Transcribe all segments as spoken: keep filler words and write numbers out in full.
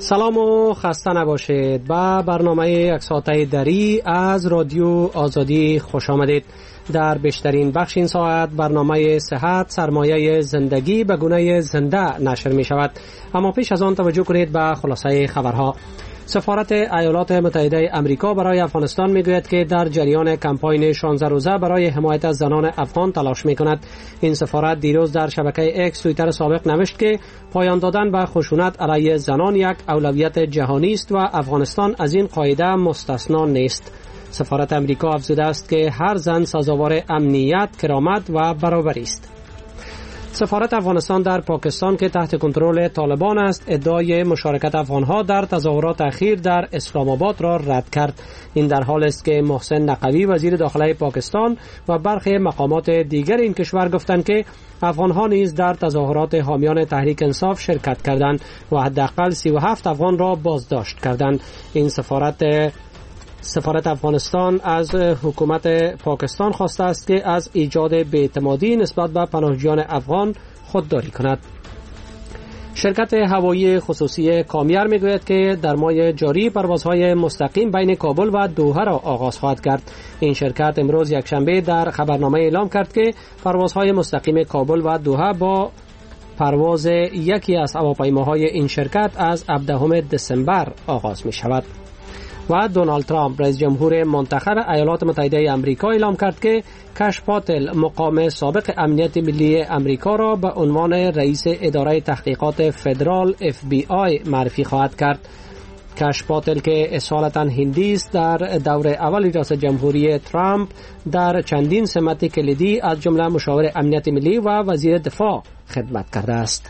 سلام و خسته نباشید. با برنامه یک ساعته دری از رادیو آزادی خوش آمدید. در بیشترین بخش این ساعت برنامه صحت سرمایه زندگی به گونه زنده نشر می شود. اما پیش از آن توجه کنید به خلاصه خبرها. سفارت ایالات متحده آمریکا برای افغانستان میگوید که در جریان کمپاین شانزده روزه برای حمایت از زنان افغان تلاش میکند. این سفارت دیروز در شبکه اکس توییتر سابق نوشت که پایان دادن به خشونت علیه زنان یک اولویت جهانی است و افغانستان از این قاعده مستثنا نیست. سفارت آمریکا افزوده است که هر زن سزاوار امنیت، کرامت و برابری است. سفارت افغانستان در پاکستان که تحت کنترل طالبان است ادعای مشارکت افغانها در تظاهرات اخیر در اسلام آباد را رد کرد. این در حال است که محسن نقوی وزیر داخلی پاکستان و برخی مقامات دیگر این کشور گفتند که افغانها نیز در تظاهرات حامیان تحریک انصاف شرکت کردند و حداقل سی و هفت افغان را بازداشت کردند. این سفارت سفارت افغانستان از حکومت پاکستان خواسته است که از ایجاد بی‌اعتمادی نسبت به پناهجویان افغان خودداری کند. شرکت هوایی خصوصی کامیر میگوید که در ماه جاری پروازهای مستقیم بین کابل و دوحه را آغاز خواهد کرد. این شرکت امروز یکشنبه در خبرنامه اعلام کرد که پروازهای مستقیم کابل و دوحه با پرواز یکی از هواپیماهای این شرکت از هفدهم دسامبر آغاز می شود. و دونالد ترامپ رئیس جمهور منتخب ایالات متحده آمریکا اعلام کرد که کش پاتل مقام سابق امنیت ملی آمریکا را به عنوان رئیس اداره تحقیقات فدرال اف بی آی معرفی خواهد کرد. کش پاتل که اصالتا هندی است در دور اول ریاست جمهوری ترامپ در چندین سمت کلیدی از جمله مشاور امنیت ملی و وزیر دفاع خدمت کرده است.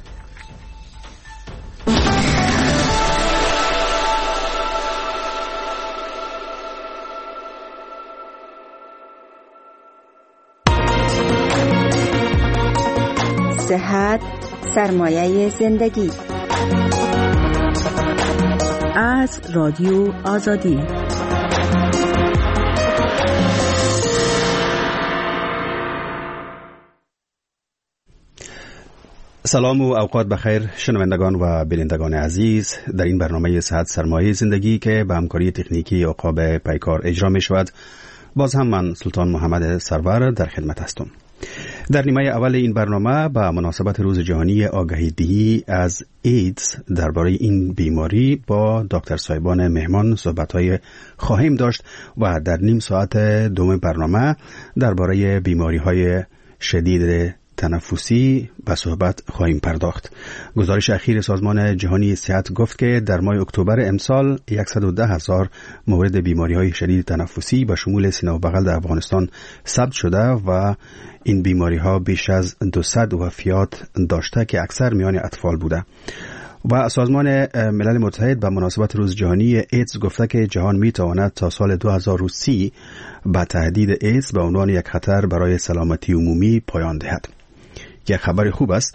صحت سرمایه زندگی از رادیو آزادی. سلام و اوقات بخیر شنوندگان و بینندگان عزیز. در این برنامه صحت سرمایه زندگی که به همکاری تکنیکی عقاب پیکار اجرا می شود، باز هم من سلطان محمد سرور در خدمت هستم. در نیمه اول این برنامه به مناسبت روز جهانی آگاهی دهی از ایدز درباره این بیماری با دکتر صاحبان مهمان صحبت‌های خواهیم داشت و در نیم ساعت دوم برنامه درباره بیماری‌های شدید تنفسی به صحبت خواهیم پرداخت. گزارش اخیر سازمان جهانی صحت گفت که در ماه اکتبر امسال صد و ده هزار مورد بیماری‌های شدید تنفسی به شمول سینه و بغل در افغانستان ثبت شده و این بیماری‌ها بیش از دویست وفیات داشته که اکثر میان اطفال بوده. و سازمان ملل متحد به مناسبت روز جهانی ایدز گفته که جهان میتواند تا سال دو هزار و سی به تهدید ایدز به عنوان یک خطر برای سلامتی عمومی پایان دهد. یک خبر خوب است.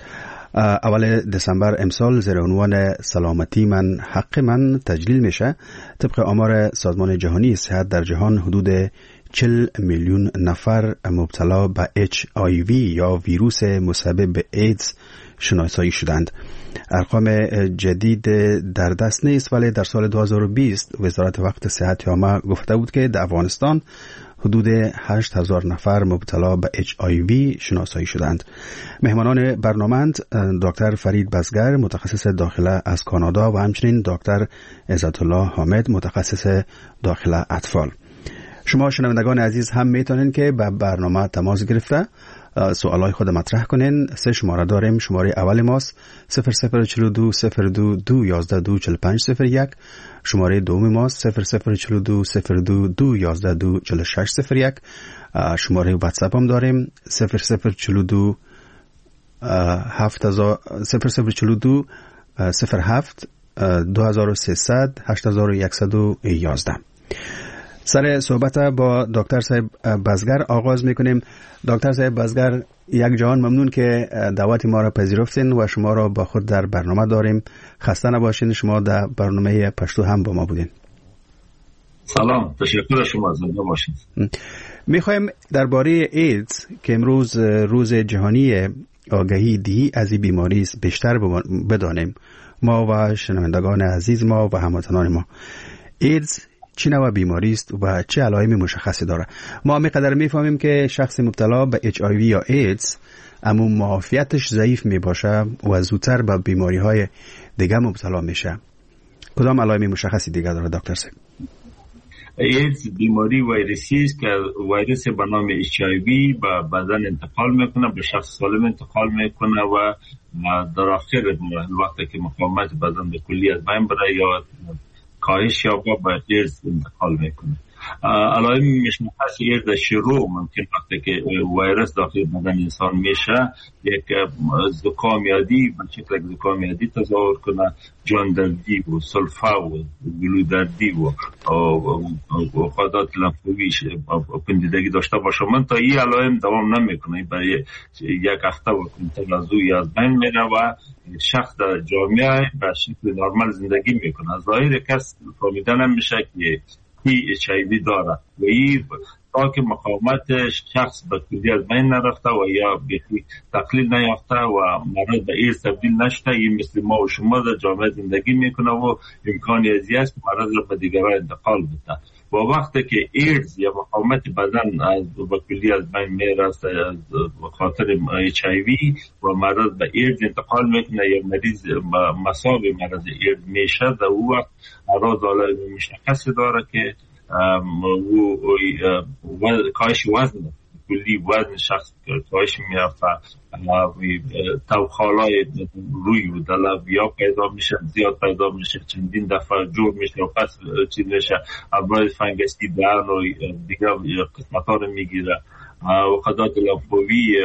اول دسامبر امسال زیر عنوان سلامتی من حق من تجلیل میشه. طبق آمار سازمان جهانی صحت در جهان حدود چهل میلیون نفر مبتلا به اچ آی وی یا ویروس مسبب ایدز شناسایی شدند. ارقام جدید در دست نیست، ولی در سال دو هزار و بیست وزارت وقت صحت عامه گفته بود که در افغانستان حدود هشت هزار نفر مبتلا به اچ آی وی شناسایی شدند. مهمانان برنامه دکتر فرید بزگر متخصص داخله از کانادا و همچنین دکتر عزت الله حامد متخصص داخله اطفال. شما شنوندگان عزیز هم میتونین که به برنامه تماس گرفته سوالای خود مطرح کنین. سه شماره داریم. شماره اول ماست صفر صفر چهل و دو صفر دو دو یازده دو چهل و پنج صفر یک. شماره دوم ماست صفر صفر چهل و دو صفر دو دو یازده دو چهل و شش صفر یک. شماره واتساپ هم داریم صفر صفر چهل و دو صفر صفر چهل و دو صفر هفت دو هزار و سیصد هشت هزار و صد و یازده. سر صحبت با دکتر صاحب بزگر آغاز میکنیم. دکتر صاحب بزگر، یک جهان ممنون که دعوت ما را پذیرفتین و شما را با خود در برنامه داریم. خسته نباشین، شما در برنامه پشتو هم با ما بودین. سلام، تشکر شما، زنده باشین. میخوایم درباره ایدز که امروز روز جهانی آگاهی دهی از این بیماری است بیشتر بدانیم. ما و شنوندگان عزیز ما و هموطنان ما. ایدز چه نوع بیماری است و چه علائم مشخصی داره؟ ما همینقدر میفهمیم که شخص مبتلا به اچ آی وی یا ایدز اما معافیتش ضعیف می باشه و زودتر به بیماری های دیگه مبتلا میشه. کدام علائم مشخصی دیگه داره دکتر صاحب؟ ایدز بیماری ویروسی است که ویروس به نام اچ آی وی به بدن انتقال میکنه، به شخص سالم انتقال میکنه و در آخر وقتی که مقاومت بدن به کلی از بین بره یا کاهش یابه به ایدز انتقال میکنه. علائم مشخص ایدز شروع ممکن وقتی که ویروس داخل بدن انسان میشه یک زکام یادی به شکل زکام یادی تظاهر کنه، جان دردی و سلفه و گلو دردی و خواهدات لنفوی پندیدگی داشته باشه. من تا این علائم دوام نمیکنه، برای یک هفته و کنتر از او از بین میره و شخص در جامعه به شکل نرمال زندگی میکنه. ظاهر کس فهمیده نمیشه که اچ آی وی داره و این تا که مقاومت شخص به کلی از بین نرفته و یا بیخی تقلیل نیافته و مرض به ایدز تبدیل نشده، این مثل ما و شما در جامعه زندگی میکنه و امکانی ازی است مرض را به دیگران انتقال بده. و وقتی که ایدز یا مقاومت بدن از به کلی از بین میرسته به خاطر اچ آی وی و مرض به ایدز انتقال میکنه یا مریض مصاب مرض ایدز میشه، در او وقت اعراض علائم مشخصی داره که و کاهش وزن کلی وزن شخص کاهش میافته، توخالای روی و دلب یا پیدا میشه، زیاد پیدا میشه، چندین دفعه جور میشه و پس چیز میشه، ابراز فنگسی دهن و دیگر قسمت ها رو میگیره و خدات لنفوی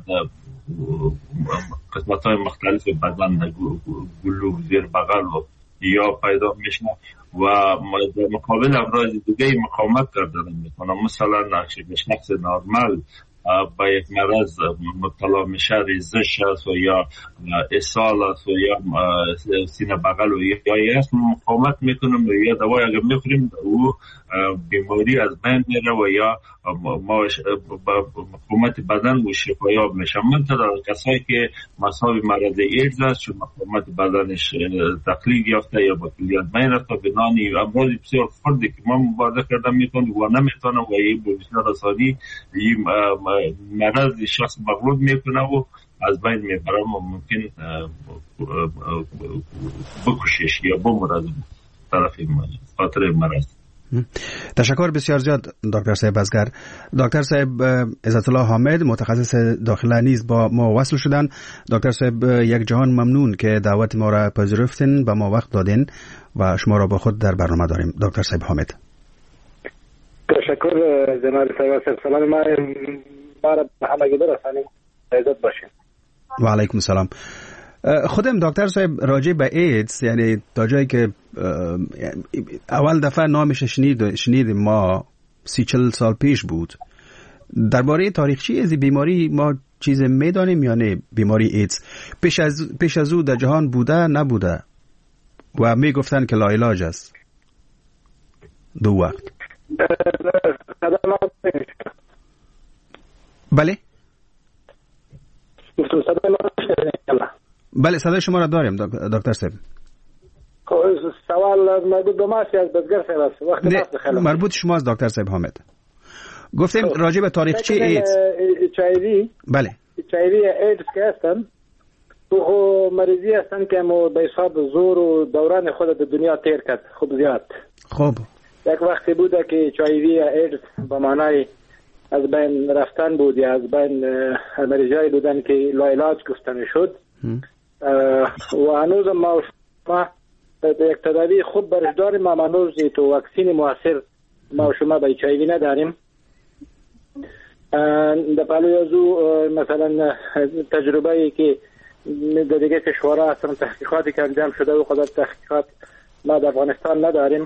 قسمت های مختلف بدن گلو زیر بغل و یا پیدا میشه و مقابل ابراز دیگه مقاومت کردن میکنه. مثلا شخص نرمال با یک مرض مبتلا میشه، ریزش است و یا اسهال است و یا سینه بغل و یا یاس مقاومت میکنه و یا دوای اگر میخوریم او بیماری از بین میره و یا مقاومت بدن و شفایاب میشه. منتها کسایی که مصاب مرض ایدز است چون مقاومت بدنش تقلیل یافته یا با کلی از بین رفته بنانی امراض بسیار فردی که ما مبارزه کردن میکنه و نمیتونه و این بسیار رسانی این مرض شخص مغلوب میکنه و از بین میبره و ممکن بکشش یا بمرد طرف خاطر مرض. تشکر بسیار زیاد دکتر صاحب ازگر. دکتر صاحب عزت الله حامد متخصص داخله نیز با ما وصل شدن. دکتر صاحب یک جهان ممنون که دعوت ما را پذیرفتین، به ما وقت دادین و شما را با خود در برنامه داریم. دکتر صاحب حامد تشکر جناب صاحب. سلام ما برای همگی برسانیم. عزت باشین. و علیکم السلام. خودم دکتر صاحب راجع به ایدز، یعنی تا جایی که اول دفعه نامش شنید شنیدیم ما سی چل سال پیش بود. درباره تاریخچه از بیماری ما چیز میدانیم یا نه؟ بیماری ایدز پیش از پیش از او در جهان بوده نبوده و میگفتن که لاعلاج است دو وقت؟ بله بله صدای شما را داریم دکتر صاحب. سوال مربوط به ما است از بزرگ صاحب است. وقت نه مربوط شما است دکتر صاحب حامد. گفتیم راجع به تاریخچه ایدز. اچ آی وی بله اچ آی وی ایدز که هستن تو مریضی هستن که مو به حساب زور و دوران خود به دنیا تیر کرد. خوب زیاد خوب یک وقتی بوده که اچ آی وی ایدز به معنای از بین رفتن بود یا از بین مریضایی بودن که لاعلاج گفتن شد و هنوز ما شما یک تداوی خوب برش داریم، ما هنوز تو واکسین موثر ما شما به اچ آی وی نداریم. در پلوی از او مثلا تجربه ای که در دیگه کشورها هستن تحقیقاتی که انجام شده و خود تحقیقات ما در افغانستان نداریم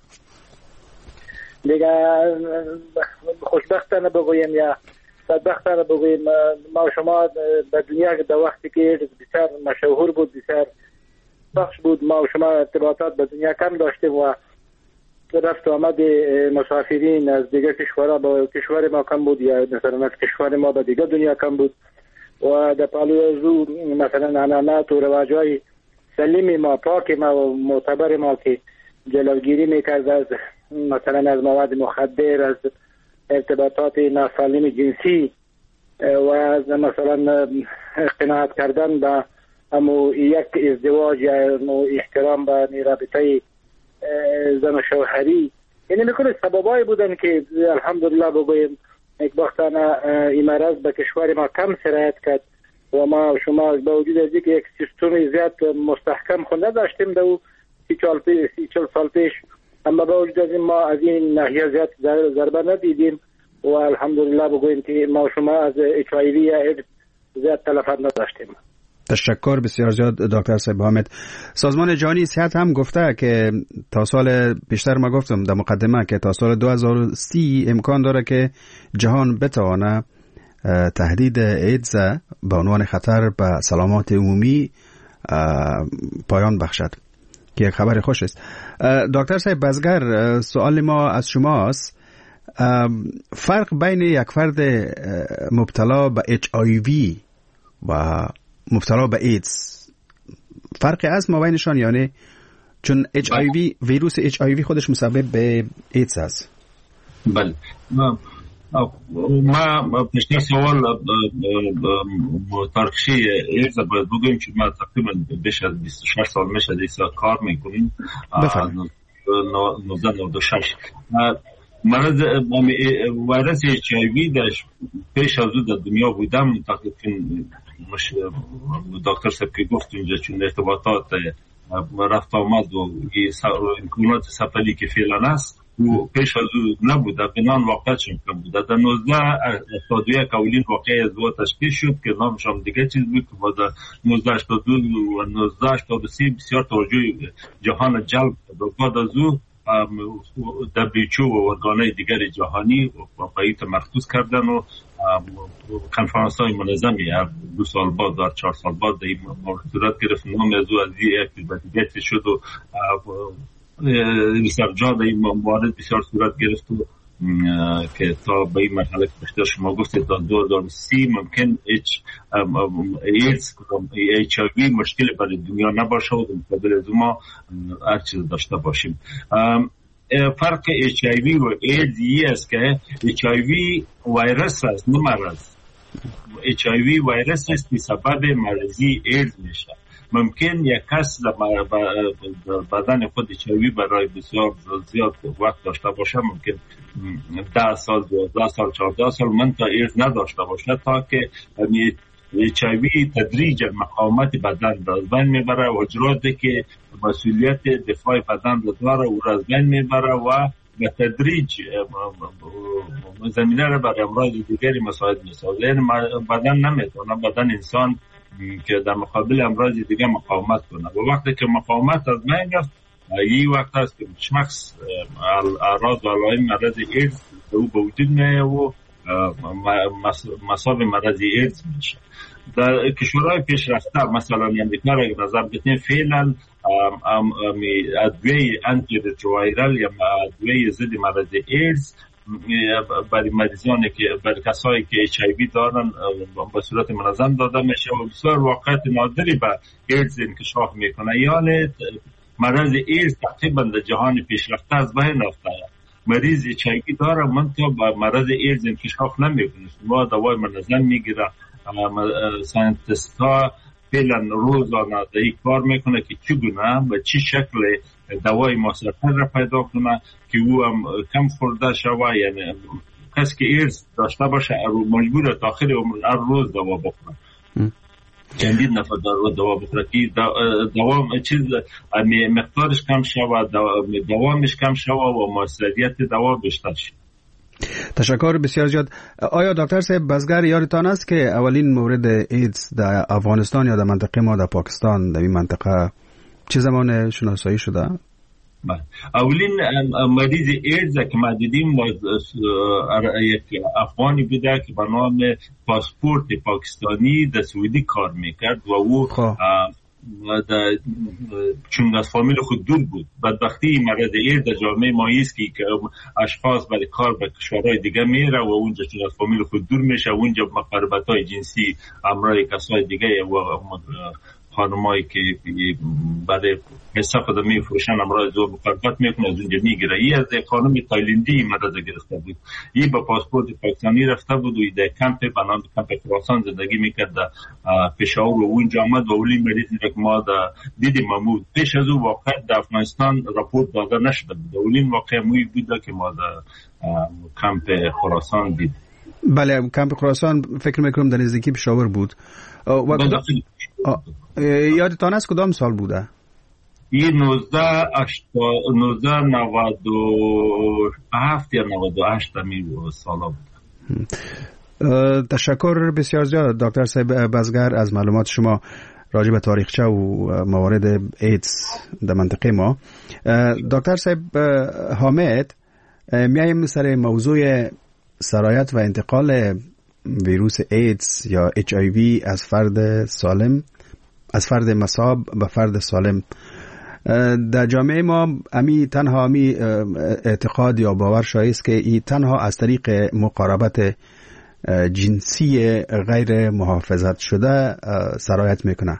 دیگه. خوشبختانه بگویم یا بدبختانه بگویم ما شما به دنیا در وقتی که بسیار مشهور بود بسیار بخش بود ما شما ارتباطات به دنیا کم داشتیم و رفت و آمد مسافرین از دیگه کشورها با کشور ما کم بود یا مثلا از کشور ما به دیگه دنیا کم بود و در پالوی از او مثلا عنعنات و رواجهای سلیم ما، پاک ما و معتبر ما که جلوگیری میکرد از مثلا از مواد مخدر، از ارتباطات ناسالم جنسی و از مثلا قناعت کردن به امو یک ازدواج یا امو احترام به رابطه زن و شوهری. یعنی میکنه سببایی بودن که الحمدلله بگویم یک وقتانه این مرض به کشور ما کم سرایت کرد و ما شما با وجود از اینکه یک سیستم زیاد مستحکم خود نداشتیم دو سی چل سال پیش، اما با وجود از این ما از این ناحیه زیاد ضربه ندیدیم و الحمدلله بگویم که ما شما از اچ آی وی یا ایدز زیاد تلفات نداشتیم. تشکر بسیار زیاد دکتر صاحب حامد. سازمان جهانی صحت هم گفته که تا سال پیشتر ما گفتم در مقدمه که تا سال دو هزار و سی امکان داره که جهان بتوانه تهدید ایدز به عنوان خطر به سلامت عمومی پایان بخشد که یک خبر خوش است. دکتر صاحب بزگر، سوال ما از شماست، فرق بین یک فرد مبتلا به اچ آی وی و مبتلا به ایدز فرقی از ما بینشان یعنی؟ چون اچ آی وی ویروس اچ آی وی خودش مسبب به ایدز است. بله ما ما پیشتر سوال تاریخچه ایدز باید بگویم که ما تقریبا بیش از بیست و شش سال میشه دیسا کار میکنیم. بفرمایید. نوزده نود و شش مرض ویروس اچ آی وی در پیش از او در دنیا بودم تقریبا مش دکتر صاحب که گفت اینجا چون ارتباطات رفت آمد و امکانات سفری که فعلا است و پیش از او نبوده بنان واقع چون بوده. در نوزده هفتاد و یک اولین واقعه از او تشکیل شد که نامش هم دیگه چیز بود که بعد نوزده هشتاد و دو و نوزده هشتاد و سه بسیار توجه جهان جلب کرد. بعد از او دبلیو و ارگانهای دیگر جهانی واقعیت مخصوص کردن و کنفرانس های منظمی دو سال بعد و چهار سال بعد در این صورت گرفت. نام از او از این اکتیویت شد و ریسرچ در این موارد بسیار صورت گرفت و که تا به این مرحله که بیشتر شما گفتید تا دو هزار و سی ممکن اچ ایدز اچ آی وی مشکل برای دنیا نباشه و مقابل از ما هر چیز داشته باشیم. فرق اچ آی وی و ایدز این است که اچ آی وی ویروس است نه مرض. اچ آی وی ویروس است که سبب مرضی ایدز میشه. ممکن یک کس در بدن خود اچ آی وی برای بسیار زیاد وقت داشته باشه، ممکن ده سال دوازده سال چهارده سال من تا ایدز نداشته باشه تا که اچ آی وی تدریج مقاومت بدن را از بین میبره و اجراتی که مسئولیت دفاع بدن را داره او را از بین میبره و به تدریج زمینه را برای امراض دیگری مساعد میسازه. یعنی بدن نمیتونه، بدن انسان که در مقابل امراض دیگه مقاومت کنه و وقتی که مقاومت از بین رفت این وقت است که شخص اعراض و علائم مرض ایدز او به وجود میاد و مصاب مرض ایدز میشه. در کشورهای پیشرفته مثلا امریکا را نظر بتیم فعلا ادویه آنتی رتروویرال یا ادویه ضد مرض ایدز برای مریضانی که برای کسایی که اچ آی وی دارن به صورت منظم داده میشه و بسیار واقعیت نادری به ایدز انکشاف میکنه. یعنی مرض ایدز تقریبا در جهان پیشرفته از بین رفته. مریض اچ آی وی داره منتها با مرض ایدز انکشاف نمیکنه. ما دوای منظم میگیره. ساینتیست ها فعلا روزانه در این کار میکنه که چگونه و چی شکل دوای موثرتر را پیدا کنه که او هم کم خورده شوه. یعنی کسی که ایدز داشته باشه مجبور تا آخر عمر هر روز دوا بخوره. چندین نفر در روز دوا بخوره که دوام چیز مقدارش کم شوه، دوامش کم شوه و موثریت دوا بیشتر شوه. تشکر بسیار زیاد. آیا دکتر صاحب بزگر یادتان است که اولین مورد ایدز در افغانستان یا در منطقه ما در پاکستان در این منطقه چه زمان شناسایی شده؟ اولین مریض ایدز که ما دیدیم یک افغانی بوده که به نام پاسپورت پاکستانی در سعودی کار میکرد و او چون از فامیل خود دور بود. بدبختی مرض ایدز در جامعه ما است که اشخاص برای کار به کشورهای دیگه میره و اونجا چون از فامیل خود دور میشه اونجا مقربت‌های جنسی امرای کسای دیگه و خانمایی که بعد حساب خود میفروشن امراض زور مقربت میکنه از اونجا میگیره. این از خانم تایلندی مدد گرفته بود، این با پاسپورت پاکستانی رفته بود و در کمپ بنام کمپ خراسان زندگی میکرد در پشاور و اونجا آمد و اولی مریض که ما دیدیم محمود پیش از او واقع در افغانستان راپورت داده نشده بود. اولین واقع موی بود که ما در کمپ خراسان دید. بله کمپ خراسان فکر میکنم در نزدیکی پشاور بود. و یادتان است کدام سال بوده؟ این نوزده نود و هفت یا نود و هشت می سالا بود. تشکر بسیار زیاد دکتر صاحب بزگر از معلومات شما راجع به تاریخچه و موارد ایدز در منطقه ما. دکتر صاحب حامد، میایم سر موضوع سرایت و انتقال ویروس ایدز یا اچ آی وی از فرد سالم از فرد مصاب به فرد سالم. در جامعه ما امی تنها امی اعتقاد یا باور شایست که این تنها از طریق مقاربت جنسی غیر محافظت شده سرایت میکنه.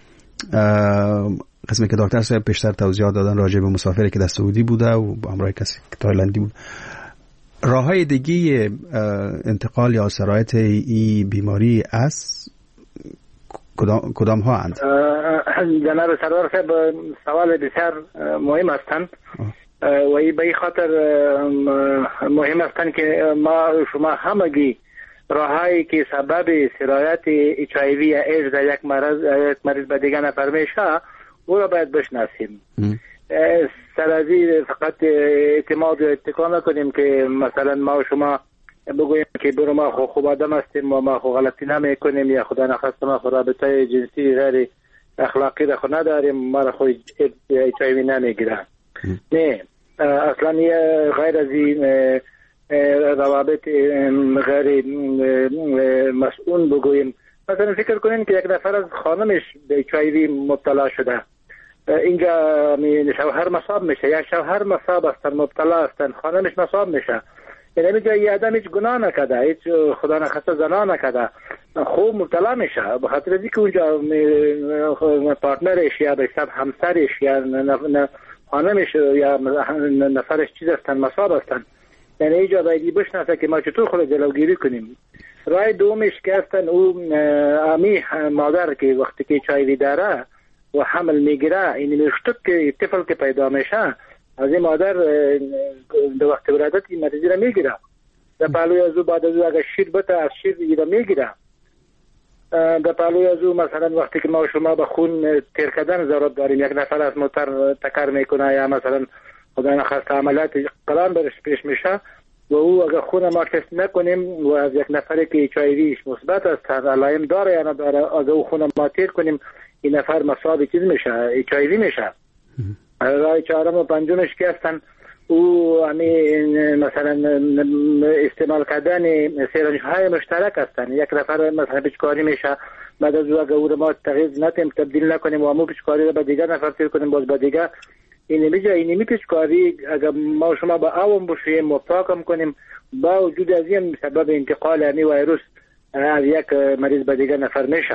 قسمی که دکتر صاحب پیشتر توضیحات دادن راجع به مسافری که در سعودی بوده و با همراه کسی که تایلندی بود. راههای دیگه انتقال یا سرایت این بیماری است کدام, کدام ها اند؟ جناب سردار صاحب سوال بسیار مهم هستند و ای به خاطر مهم هستند که ما شما همگی راههایی که سبب سرایت اچ آی وی یا ایدز در یک مرض یک مریض به دیگر نفر میشه او را باید بشناسیم. سرازی فقط اعتماد و اتکا نکنیم که مثلا ما و شما بگوییم که برو ما خو خوب آدم هستیم و ما خو غلطی نمی کنیم یا خدا نخواست ما خو رابطه جنسی غیر اخلاقی را خو نداریم ما را خو اچ آی وی نمیگیرن. نه اصلا غیر از این روابط غیر مسئول بگوییم. مثلا فکر کنیم که یک نفر از خانمش به اچ آی وی مبتلا شده، اینجا شوهر مصاب میشه یا شوهر مصاب هستن مبتلا هستن خانمش مصاب میشه، یعنی اینجا یه آدم هیچ گناه نکده، هیچ خدا نخواسته زنا نکده، خوب مبتلا میشه به خاطر اینکه اونجا پارتنرش یا به حساب همسرش یا خانمش یا نفرش چیز هستن مصاب هستن. یعنی اینجا باید بشناسه که ما چطور خود جلوگیری کنیم. رای دومش که هستن او امی مادر که وقتی که اچ آی وی داره و حمل میگیره، این میشتک که طفل که پیدا میشه از این مادر در وقت ولادت این مریضی را میگیره. در پهلوی از او بعد از او اگر شیر بته از شیر این را میگیره. در پهلوی از او مثلا وقتی که ما شما به خون تیر کردن ضرورت داریم، یک نفر از موتر تکر میکنه یا مثلا خدا نخواست عملیات قلم برش پیش میشه و او اگر خون ما تست نکنیم و از یک نفری که اچ آی ویش مثبت است علائم داره یا نداره اگر او خون ما تیر کنیم این نفر مصاب چیز میشه اچ آی وی میشه. رای چهارم و پنجمش که هستن او همی مثلا استعمال کردن سرنج های مشترک هستن. یک نفر مثلا پیچکاری میشه بعد از او اگر او رو ما تغییر نتیم تبدیل نکنیم و همون پیچکاری رو به دیگر نفر تیر کنیم باز به دیگر این میجا این می پیچکاری اگر ما شما با آوم بشیم و پاکم کنیم با وجود از این سبب انتقال همی ویروس از یک مریض به دیگر نفر میشه.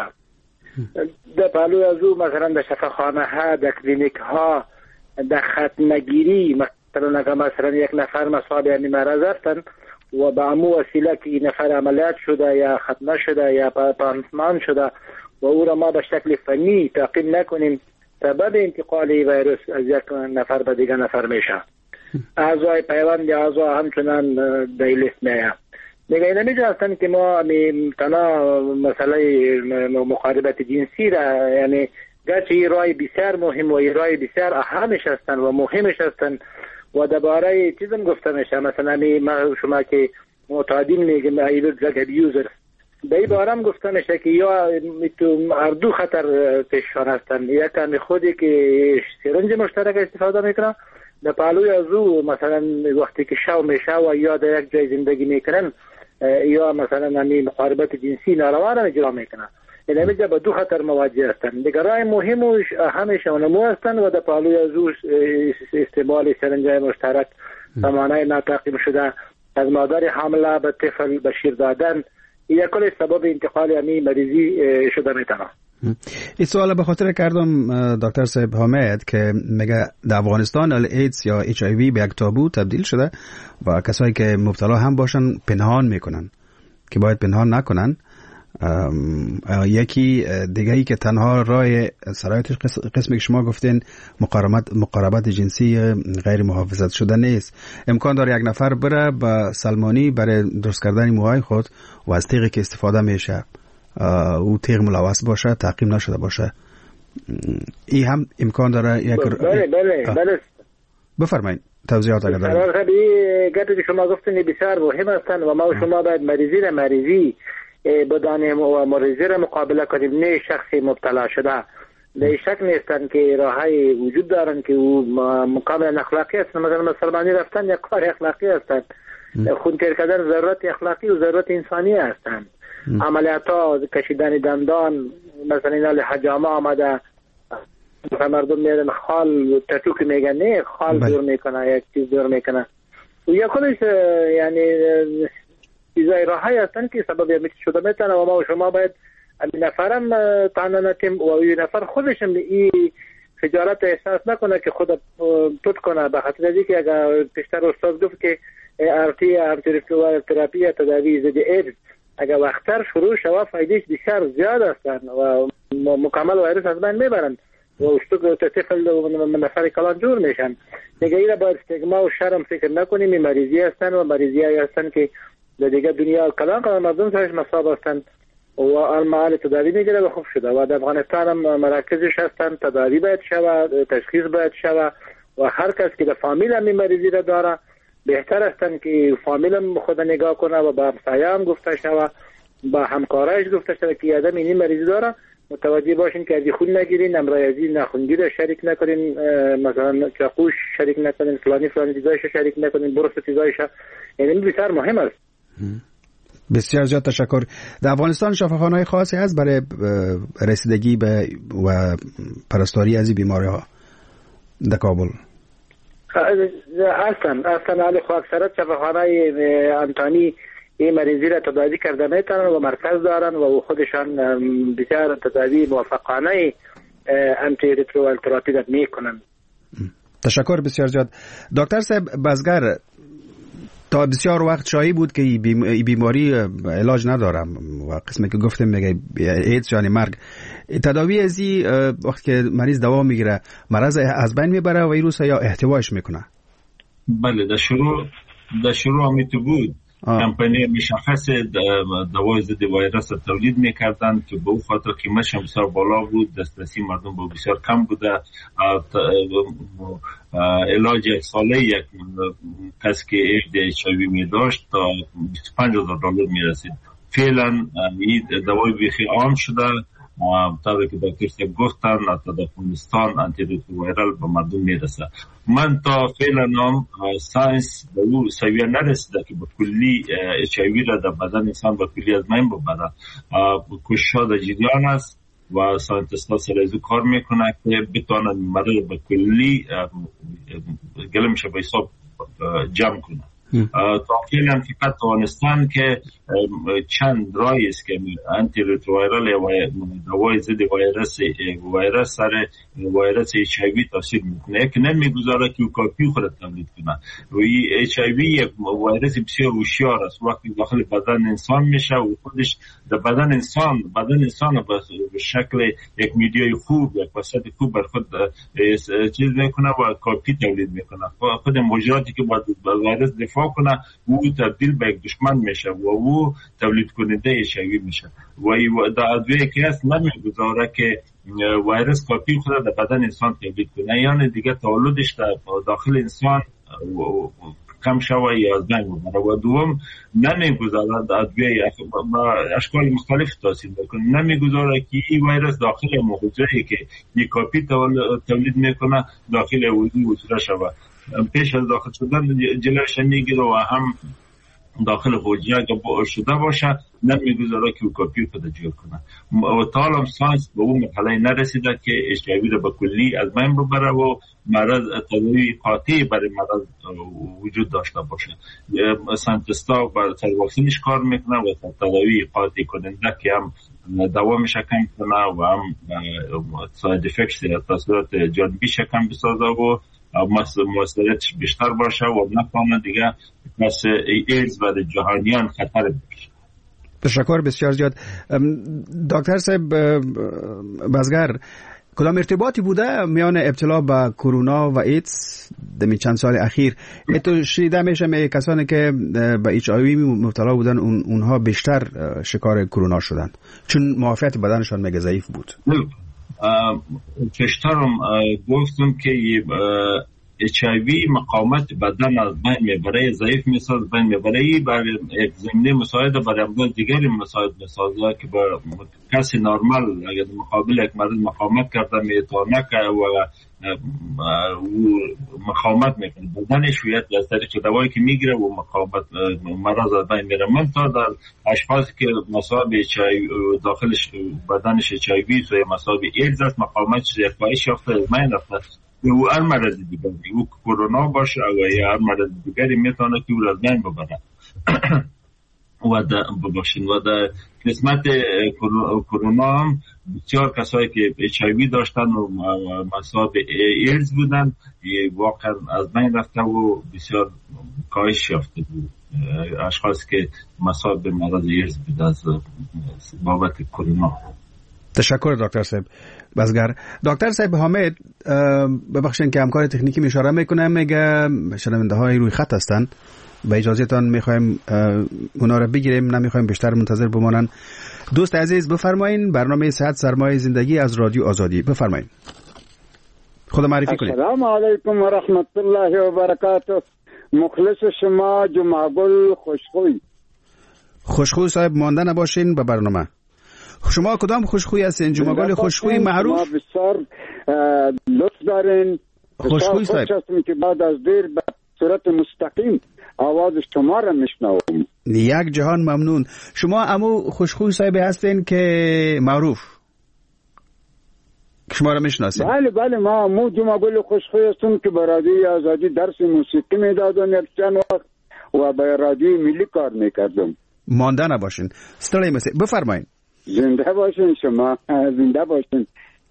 در پهلوی از او مثلا در شفاخانه ها در کلینیک ها در ختمگیری مثلا اگر مثلا یک نفر مصاب یعنی مرض هستن و به امو وسیله که این نفر عملیات شده یا ختمه شده یا پانسمان شده و او را ما به شکل فنی تعقیب نکنیم سبب انتقال ویروس از یک نفر به دیگر نفر میشه. اعضای پیوند یا اعضا همچنان در لیست میه. دیگه این نمیجه هستن که ما تنها مسئله مقاربت جنسی را یعنی گرچه این رای بسیار مهم و این رای بسیار اهمش هستن و مهمش هستن و درباره چیزم گفته میشه مثلا ما شما که معتادین میگیم ایلو درگ ابیوزر به این بارم گفته میشه که یا تو اردو خطر پیششان هستن یا کمی خودی که سرنج مشترک استفاده میکنن در پهلوی از او مثلا وقتی که شو میشه و یا در یک جای زندگی میکنن یا مثلا همین مقاربت جنسی ناروا را اجرا میکنن. این همیشه با دو خطر مواجه هستن. دیگر رای مهم و همیشه اونمو هستن و در پهلوی از او استعمال سرنجای مشترک سامانه ناتعقیم شده از مادر حامله به طفل به شیر دادن یک کل سبب انتقال همین مریضی شده میتونه. این سوال به خاطر کردم دکتر صاحب حامد که میگه در افغانستان ایدز یا اچ آی وی به یک تابو تبدیل شده و کسایی که مبتلا هم باشن پنهان میکنن که باید پنهان نکنن. یکی دیگه ای که تنها راه سرایت قسمی که شما گفتین مقاربت مقاربت جنسی غیر محافظت شده نیست. امکان داره یک نفر بره به سلمانی برای درست کردن موهای خود و از تیغی که استفاده میشه او تیغ ملوث باشه، تعقیم نشده باشه. این هم امکان داره یک بله بله بله بفرمایید توضیحات اگر دارید. قرار گپی که شما گفتین بسیار مهم است و ما و شما باید مریضی را مریضی بدانیم و مریضی را مقابله کنیم، نه شخصی مبتلا شده. به شک نیستن که راههای وجود دارن که او مقابل اخلاقی هستن. مثلا مسلمانی رفتن یک کار اخلاقی هستن، خون تیر کردن ضرورت اخلاقی و ضرورت انسانی هستن. عملیات ها کشیدن دندان، مثلا این حجامه آمده مردم میرن خال تتو که میگن نه خال دور میکنه، یک چیز دور میکنه و یا خودش یعنی چیزای راهی هستن که سبب یه میشه شده میتونه و ما و شما باید نفرم تانه نتیم و این نفر خودش این خجالت احساس نکنه که خود توت کنه. به خاطر از اینکه اگر پیشتر استاد گفت که ارتی ارتریفلوار تراپی تداوی ضد ایدز اگر وقتتر شروع شود فایدهش بسیار زیاد هستن و مکمل ویروس از بین میبرن و اشتوک طفل و نفر کلان جور میشن. دیگه اینا باید استگما و شرم فکر نکنیم. این مریضی هستن و مریضی هایی هستن که در دیگه دنیا کلان کلان مردم سرش مصاب هستن و المعال تداوی میگیره و خوب شده و در افغانستان هم مراکزش هستن. تداوی باید شود، تشخیص باید شود و هر کس که در فامیل هم این مریضی را داره بهتر هستن که فامیل هم خود نگاه کنه و با همسایه هم گفته شود، با همکارایش گفته شود که آدم این مریضی داره متوجه باشین که از خون نگیرین، امرایزی نخونگی را شریک نکنین، مثلا چاقوش شریک نکنین، فلانی فلانی چیزایش شریک نکنین، برس چیزایش. یعنی بسیار مهم است. بسیار زیاد تشکر. در افغانستان شفاخانه‌های خاصی هست برای رسیدگی به و پرستاری از این بیماری ها در کابل؟ هستن هستن علی خو اکثرت شفاخانه انتانی این مریضی را تداوی کرده میتونن و مرکز دارن و خودشان بسیار تداوی موفقانه انتی ریترووایرال تراپی را میکنن. تشکر بسیار زیاد. دکتر صاحب بزگر، تا بسیار وقت شایع بود که این بیماری علاج ندارم و قسمی که گفتم میگه ایدز یعنی مرگ. تداوی از این وقت که مریض دوا میگیره مرض از بین میبره و ویروس یا احتواش میکنه؟ بله در شروع در شروع همیتو بود. کمپانی مشخص دوای ضد ویروس تولید میکردن که به او خاطر قیمتش بسیار بالا بود، دسترسی مردم با بسیار کم بوده. علاج یک ساله یک کس که ایدز اچ آی وی می داشت تا بیست و پنج هزار دلار می رسید. فعلا این دوای بیخی عام شده، طوری که دکتر صاحب گفتن تا در افغانستان آنتی ریترووایرال به مردم میرسه. من تا فعلا هم ساینس به او سویه نرسیده که به کلی اچ آی وی را در بدن انسان به کلی از بین ببره. کوشش‌ها در جریان است و ساینتیست‌ها سر از او کار میکنه که بتوانند مرض به کلی گلمش به حساب جمع کنه. تا فعلا فقط افغانستان که چند رای است که انتی ریترووایرال و دوای ضد ویروس ویروس سر ویروس اچ آی وی تاثیر میکنه که نمیگذاره که کافی خود تولید کنه. و این اچ آی وی یک ویروس بسیار هوشیار است، وقتی داخل بدن انسان میشه و خودش در بدن انسان بدن انسان به شکل یک میدیای خوب یک وسط خوب بر خود چیز میکنه و کافی تولید میکنه. خود موجوداتی که با ویروس دفاع کنه او تبدیل به یک دشمن میشه و او تولید کننده اچ آی وی میشه و در ادویه که هست نمیگذاره که ویروس کافی خود در بدن انسان تولید کنه، یعنی دیگه تولدش در داخل انسان کم شوه یا از بین ببره. و دوم نمیگذاره ادویه با اشکال مختلف تاثیر میکنه، نمیگذاره که این ویروس داخل مغزی که یک کافی تولید میکنه داخل وجود وصول شوه. پیش از داخل شدن جلوش میگیره و هم داخل حجره اگه شده باشه نمیگذاره که کافی خود جور کنه. و تا حالا ساینس به اون مرحله نرسیده که اچ آی وی رو به کلی از بین ببره و مرض تداوی قاطعی برای مرض وجود داشته باشه. ساینتیستا بر سر واکسنش کار میکنه و تداوی قاطع کننده که هم دوامش کم کنه و هم ساید افکتس تاثیرات جانبیش کم بسازه و موثریتش بیشتر باشه و نکنه دیگه مثل ایدز و جهانیان خطر باشه. تشکر بسیار زیاد. دکتر صاحب بازگر، کدام ارتباطی بوده میان ابتلا به کرونا و ایدز در چند سال اخیر؟ تو شنیده میشه می کسانی که به ایچ آی وی مبتلا بودن اون اونها بیشتر شکار کرونا شدن چون معافیت بدنشان میگه ضعیف بود. پیشترم گفتم که ایچ آی وی مقاومت بدن از بین میبره، ضعیف میساز بین میبره، برای یک زمینه مساعده برای امراض دیگری مساعد میسازه که با کسی نرمال اگر مقابل یک مرض مقاومت کرده میتونه که و مقاومت میکنه بدنش شویت از طریق دوایی که میگیره و مقاومت مرض از بین میره. من تا در اشخاصی که مصاب ایچ آی داخلش بدنش ایچ آی وی و مصاب ایدز است مقاومتش کاهش یافته از بین رفته. او هر مرض دیگری، او کرونا باشه و یا هر مرض دیگری میتونه که او از بین ببره و بباشین. و در قسمت کرونا هم بسیار کسایی که ایچ آی وی داشتن و مصاب ایدز بودن واقعا از بین رفته و بسیار کاهش یافته بود اشخاصی که مصاب به مرض ایدز بود از بابت کرونا. تشکر دکتر صاحب بازگر. دکتر صاحب حامد، ببخشید که همکار تکنیکی می اشاره میکنم، میگه شنونده های روی خط هستن، به اجازهتان میخوایم اونا رو بگیریم، نمیخوایم بیشتر منتظر بمانن. دوست عزیز بفرمایین، برنامه صحت سرمایه زندگی از رادیو آزادی، بفرمایین، خدا معرفی کنید. السلام علیکم و رحمت الله و برکاته. مخلص شما جمعگل خوشخوی. خوشخوی صاحب مانده نباشین به برنامه. شما کدام خوشخوی هستین؟ جمعگل خوشخوی معروف؟ شما بسیار لطف دارین. خوشخوی صاحب خوش که بعد از دیر به صورت مستقیم آواز شما را میشنوم. یک جهان ممنون. شما امو خوشخوی صاحب هستین که معروف شما را میشناسین؟ بله بله، ما مو جمعگل خوشخوی هستم که به رادیو آزادی درس موسیقی میدادم یک چند وقت و به رادیو ملی کار میکردم. مانده نباشین، استرای مسیح. بفرمایید. زنده باشین شما، زنده باشین.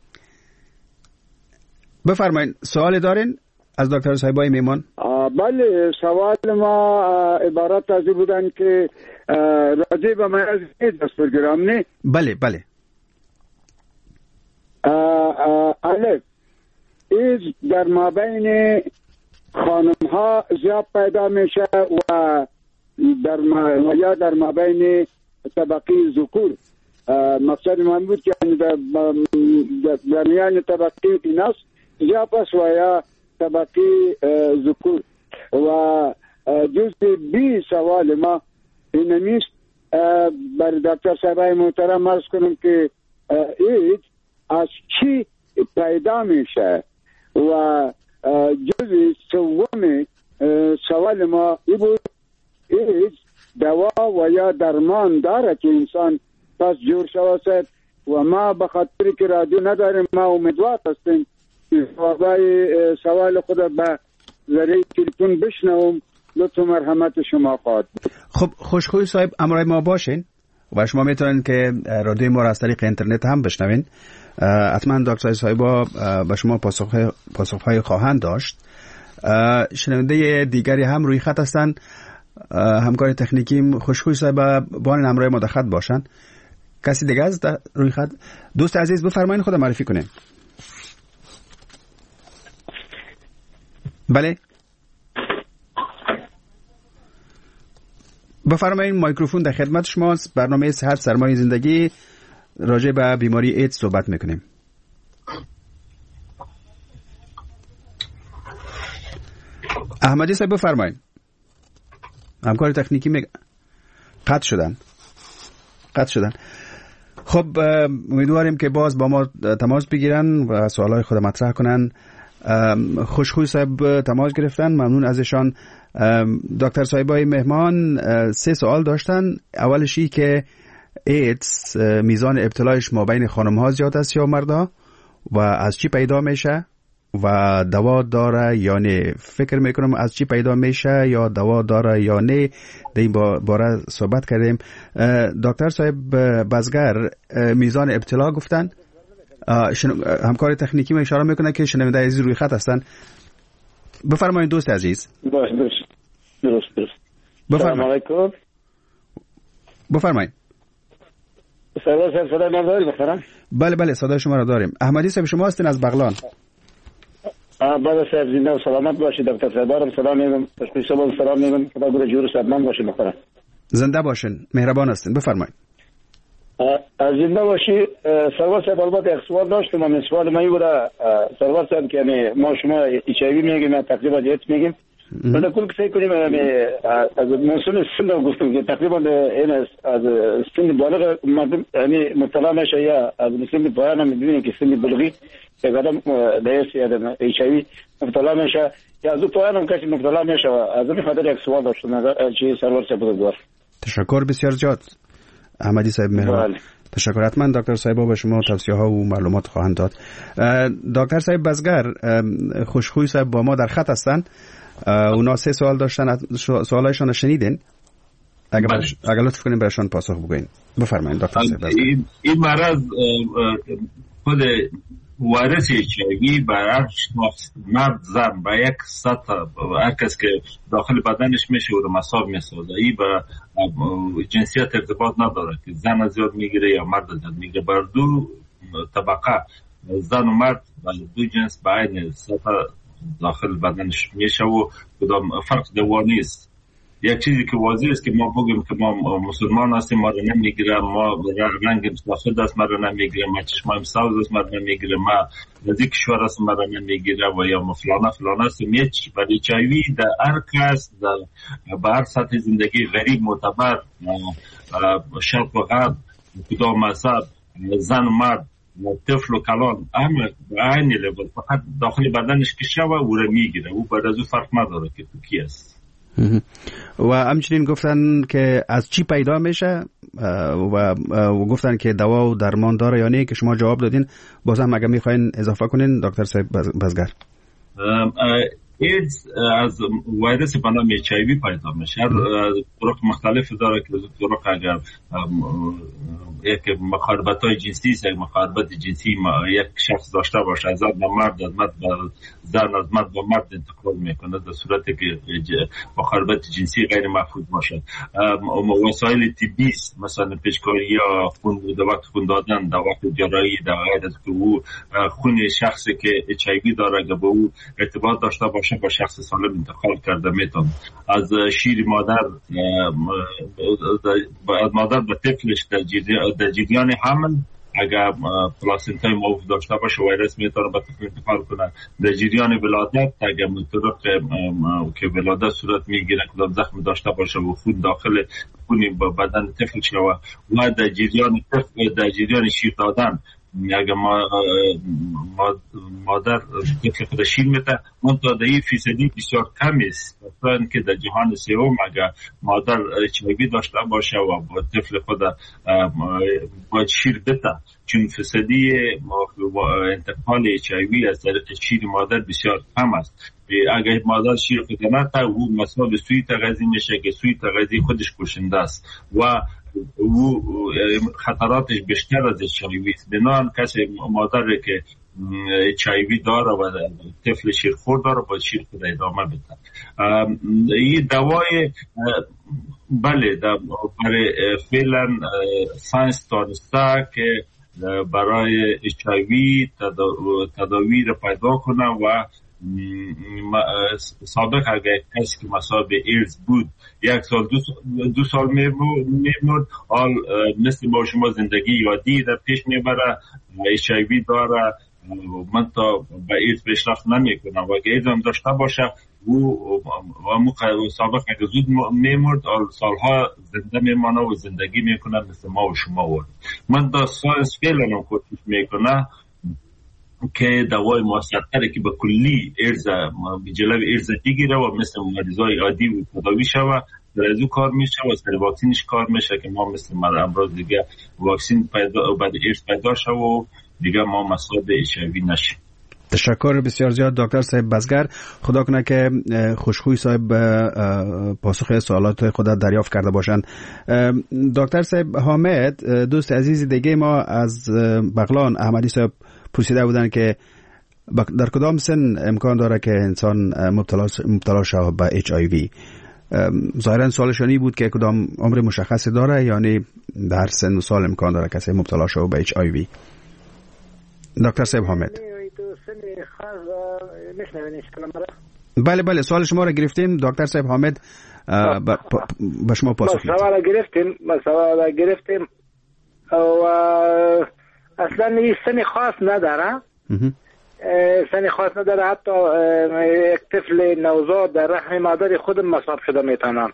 بفرمایید، سوال دارین از دکتر صاحبای میمان؟ بله، سوال ما عبارت از این بودن که راجع به مرض ایدز است پروگرام نه؟ بله بله. الف، ایدز در مابین خانم ها زیاد پیدا میشه و در ما یا در مابین طبقه ذکور. مقصد من بود که در میان طبقه ایناس زیاد است و یا طبقه ذکور. و جزء بی سوال ما این نیست، بر دکتر صاحبای محترم عرض کنم که ایدز از چی پیدا میشه و جزء سوم سوال ما ای بود ایدز دوا و یا درمان داره که انسان پس جور شود. و ما به خاطر که رادیو نداریم ما امیدوار هستیم که جوابای سوال خود به ذریعه تلفن بشنوم. لطف و مرحمت شما خواهد بود. خب خوشخوی صاحب امرای ما باشین و شما میتونین که رادیو ما را از طریق اینترنت هم بشنوین. حتما دکتر صاحبا به شما پاسخ پاسخهای خواهند داشت. شنونده دیگری هم روی خط هستن، همکار تکنیکیم خوشخوی صاحب بان امرای ما در خط باشن. کسی دیگه از روی خط؟ دوست عزیز بفرمایین، خود معرفی کنین. بله بفرمایین، میکروفون در خدمت شماست. برنامه صحت سرمایه زندگی، راجع به بیماری ایدز صحبت میکنیم. احمدی صاحب بفرمایین. همکار تکنیکی می قطع شدن قطع شدن خب امیدواریم که باز با ما تماس بگیرن و سوالای خود مطرح کنن. خوشخوی صاحب تماس گرفتن، ممنون ازشان. دکتر صاحبای مهمان سه سوال داشتن. اولشی که ایدز میزان ابتلایش ما بین خانم ها زیاد است یا مردا و از چی پیدا میشه و دوا داره یا نه؟ فکر میکنم از چی پیدا میشه یا دوا داره یا نه، در این باره صحبت کردیم. دکتر صاحب بزگر میزان ابتلا گفتن، همکار تکنیکی ما اشاره میکنه که شنونده عزیز روی خط هستن. بفرمایید دوست عزیز. باش درست درست درست. بفرمایید. سلام علیکم. بفرمایید. سلام صاحب، صدای من داری بخرم؟ بله بله صدای شما را داریم. احمدی صاحب شما هستین از بغلان؟ بله صاحب، زنده و سلامت باشید. دکتر صاحب دارم سلام میگم، تشخیص شما سلام میگم، خدا گور جور صحتمند باشید بخرم. زنده باشین، مهربان هستین. بفرمایید. زنده باشی. سرور صاحب البته یک سوال داشتم. من سوال من بود سرور صاحب که یعنی ما شما ایچ آی وی میگیم، تقریبا دیت میگیم، ولی کل کسی کنیم از موسوم سن گفتم که تقریبا این از سن بالغ مردم یعنی مبتلا میشه یا از سن پایان هم میبینیم که سن بلوغی یک آدم دیس یا ایچ آی وی مبتلا میشه یا از پایان هم کسی مبتلا میشه. از این خاطر یک سوال داشتم چی سرور صاحب بگوار. تشکر بسیار زیاد احمدی صاحب مهربان. تشکر. حتما دکتر صاحب به شما توصیه ها و معلومات خواهند داد. دکتر صاحب بزگر خوشخوی صاحب با ما در خط هستند. اونا سه سوال داشتن، سوالایشان شنیدین؟ اگر اگر لطف کنین برشان پاسخ بگوین. بفرمایید دکتر صاحب. این این مرض خود ویروس اچ آی وی برای مرد زن با یک سطح هر کس که داخل بدنش میشه و مصاب میسازه. این با جنسیت ارتباط نداره که زن زیاد میگیره یا مرد زیاد میگیره. بر دو طبقه زن و مرد و دو جنس با این سطح داخل بدنش میشه و کدام فرق دوا نیست. یک چیزی که واضح است که ما بگیم که ما مسلمان هستیم ما رو نمیگیره، ما رنگیم سفید است ما رو نمیگیره، ما چشمایم سبز است ما رو نمیگیره، ما نزدیک کشور است ما رو نمیگیره و یا فلانه فلانه است. میچ برای چایوی در هر کس در به هر سطح زندگی غریب معتبر شرق و غرب کدام مذهب زن و مرد طفل و کلان همه به عین لول فقط داخل بدنش که شوه او رو میگیره. او بعد از او فرق نداره که تو کی است. و همچنین گفتن که از چی پیدا میشه و گفتن که دوا و درمان داره یا نه که شما جواب دادین. باز هم اگه میخواین اضافه کنین دکتر صاحب بزگر. ایدز از ویروس به نام اچ آی وی پیدا میشه. طرق مختلف داره که طرق اگر یک مخالبت‌های جنسی است، یک مخالبت جنسی یک شخص داشته باشه از مرد مرد از مرد به زن از مرد به مرد انتقال میکنه در صورتی که مخالبت جنسی غیر محفوظ باشه. وسایل طبی مثلا پیشکاری یا خون در وقت خون دادن در وقت جراحی در غیر از که او خون شخصی که اچ آی وی داره اگر به او ارتباط داشته باشه با شخص سالم انتقال کرده میتونه. از شیر مادر از مادر به طفلش در جریان حمل اگر پلاسنتای معاف داشته باشه ویروس میتونه به طفل انتقال کنه. در جریان ولادت اگر طرق که ولادت صورت میگیره کدام زخم داشته باشه و خون داخل خونی با بدن طفل شوه و در جریان در جریان شیر دادن اگر ما مادر طفل خود شیر میده منتها فیصدی بسیار کم است مثلا که در جهان سوم اگر مادر اچ آی وی داشته باشه و با طفل خود باید شیر بده چون فیصدی انتقال اچ آی وی از طریق شیر مادر بسیار کم است. اگر مادر شیر خود نده او مثلا سوی تغذی میشه که سوی تغذی خودش کشنده است و او خطراتش بیشتر از اچ آی وی است. بنابراین کسی مادری که اچ آی وی داره و طفل شیرخور داره باید شیر خود ادامه بده. این دوای بله برای فعلا ساینس دانسته که برای اچ آی وی تداوی را پیدا کنه و سابق اگر کسی که مصاب ایدز بود یک سال دو سال, دو سال میمرد حال مثل با شما زندگی یادی در پیش میبره اچ آی وی داره من تا به ایدز پیشرفت نمیکنه و اگر ایدز هم داشته باشه او سابق اگر زود میمرد حال سالها زنده میمانه و زندگی میکنه مثل ما و شما ورد. من دا ساینس فعلا هم کوشش میکنه که دوای موثرتره که به کلی ارز جلو ارز بگیره و مثل مریضای عادی و تداوی شوه در ازو کار میشه و سر واکسینش کار میشه که ما مثل امراض دیگه واکسین پیدا بعد ارز پیدا شوه و دیگه ما مصاب اچ آی وی نشیم. تشکر بسیار زیاد دکتر صاحب بزگر. خدا کنه که خوشخوی صاحب پاسخ سوالات خود دریافت کرده باشند. دکتر صاحب حامد، دوست عزیز دیگه ما از بغلان، احمدی صاحب پرسیده بودن که در کدام سن امکان داره که انسان مبتلا مبتلا شود به اچ آی وی؟ ظاهرا سوالشانی بود که کدام عمر مشخصی داره، یعنی در سن و سال امکان داره کسی مبتلا شود به اچ آی وی؟ دکتر صاحب حامد. بله بله سوال شما را گرفتیم دکتر صاحب حامد، به شما پاسخ میدم. سوال گرفتیم سوال گرفتیم و اصلا این سن خاص نداره، سن خاص نداره. حتی یک طفل نوزاد در رحم مادر خود مصاب شده میتونن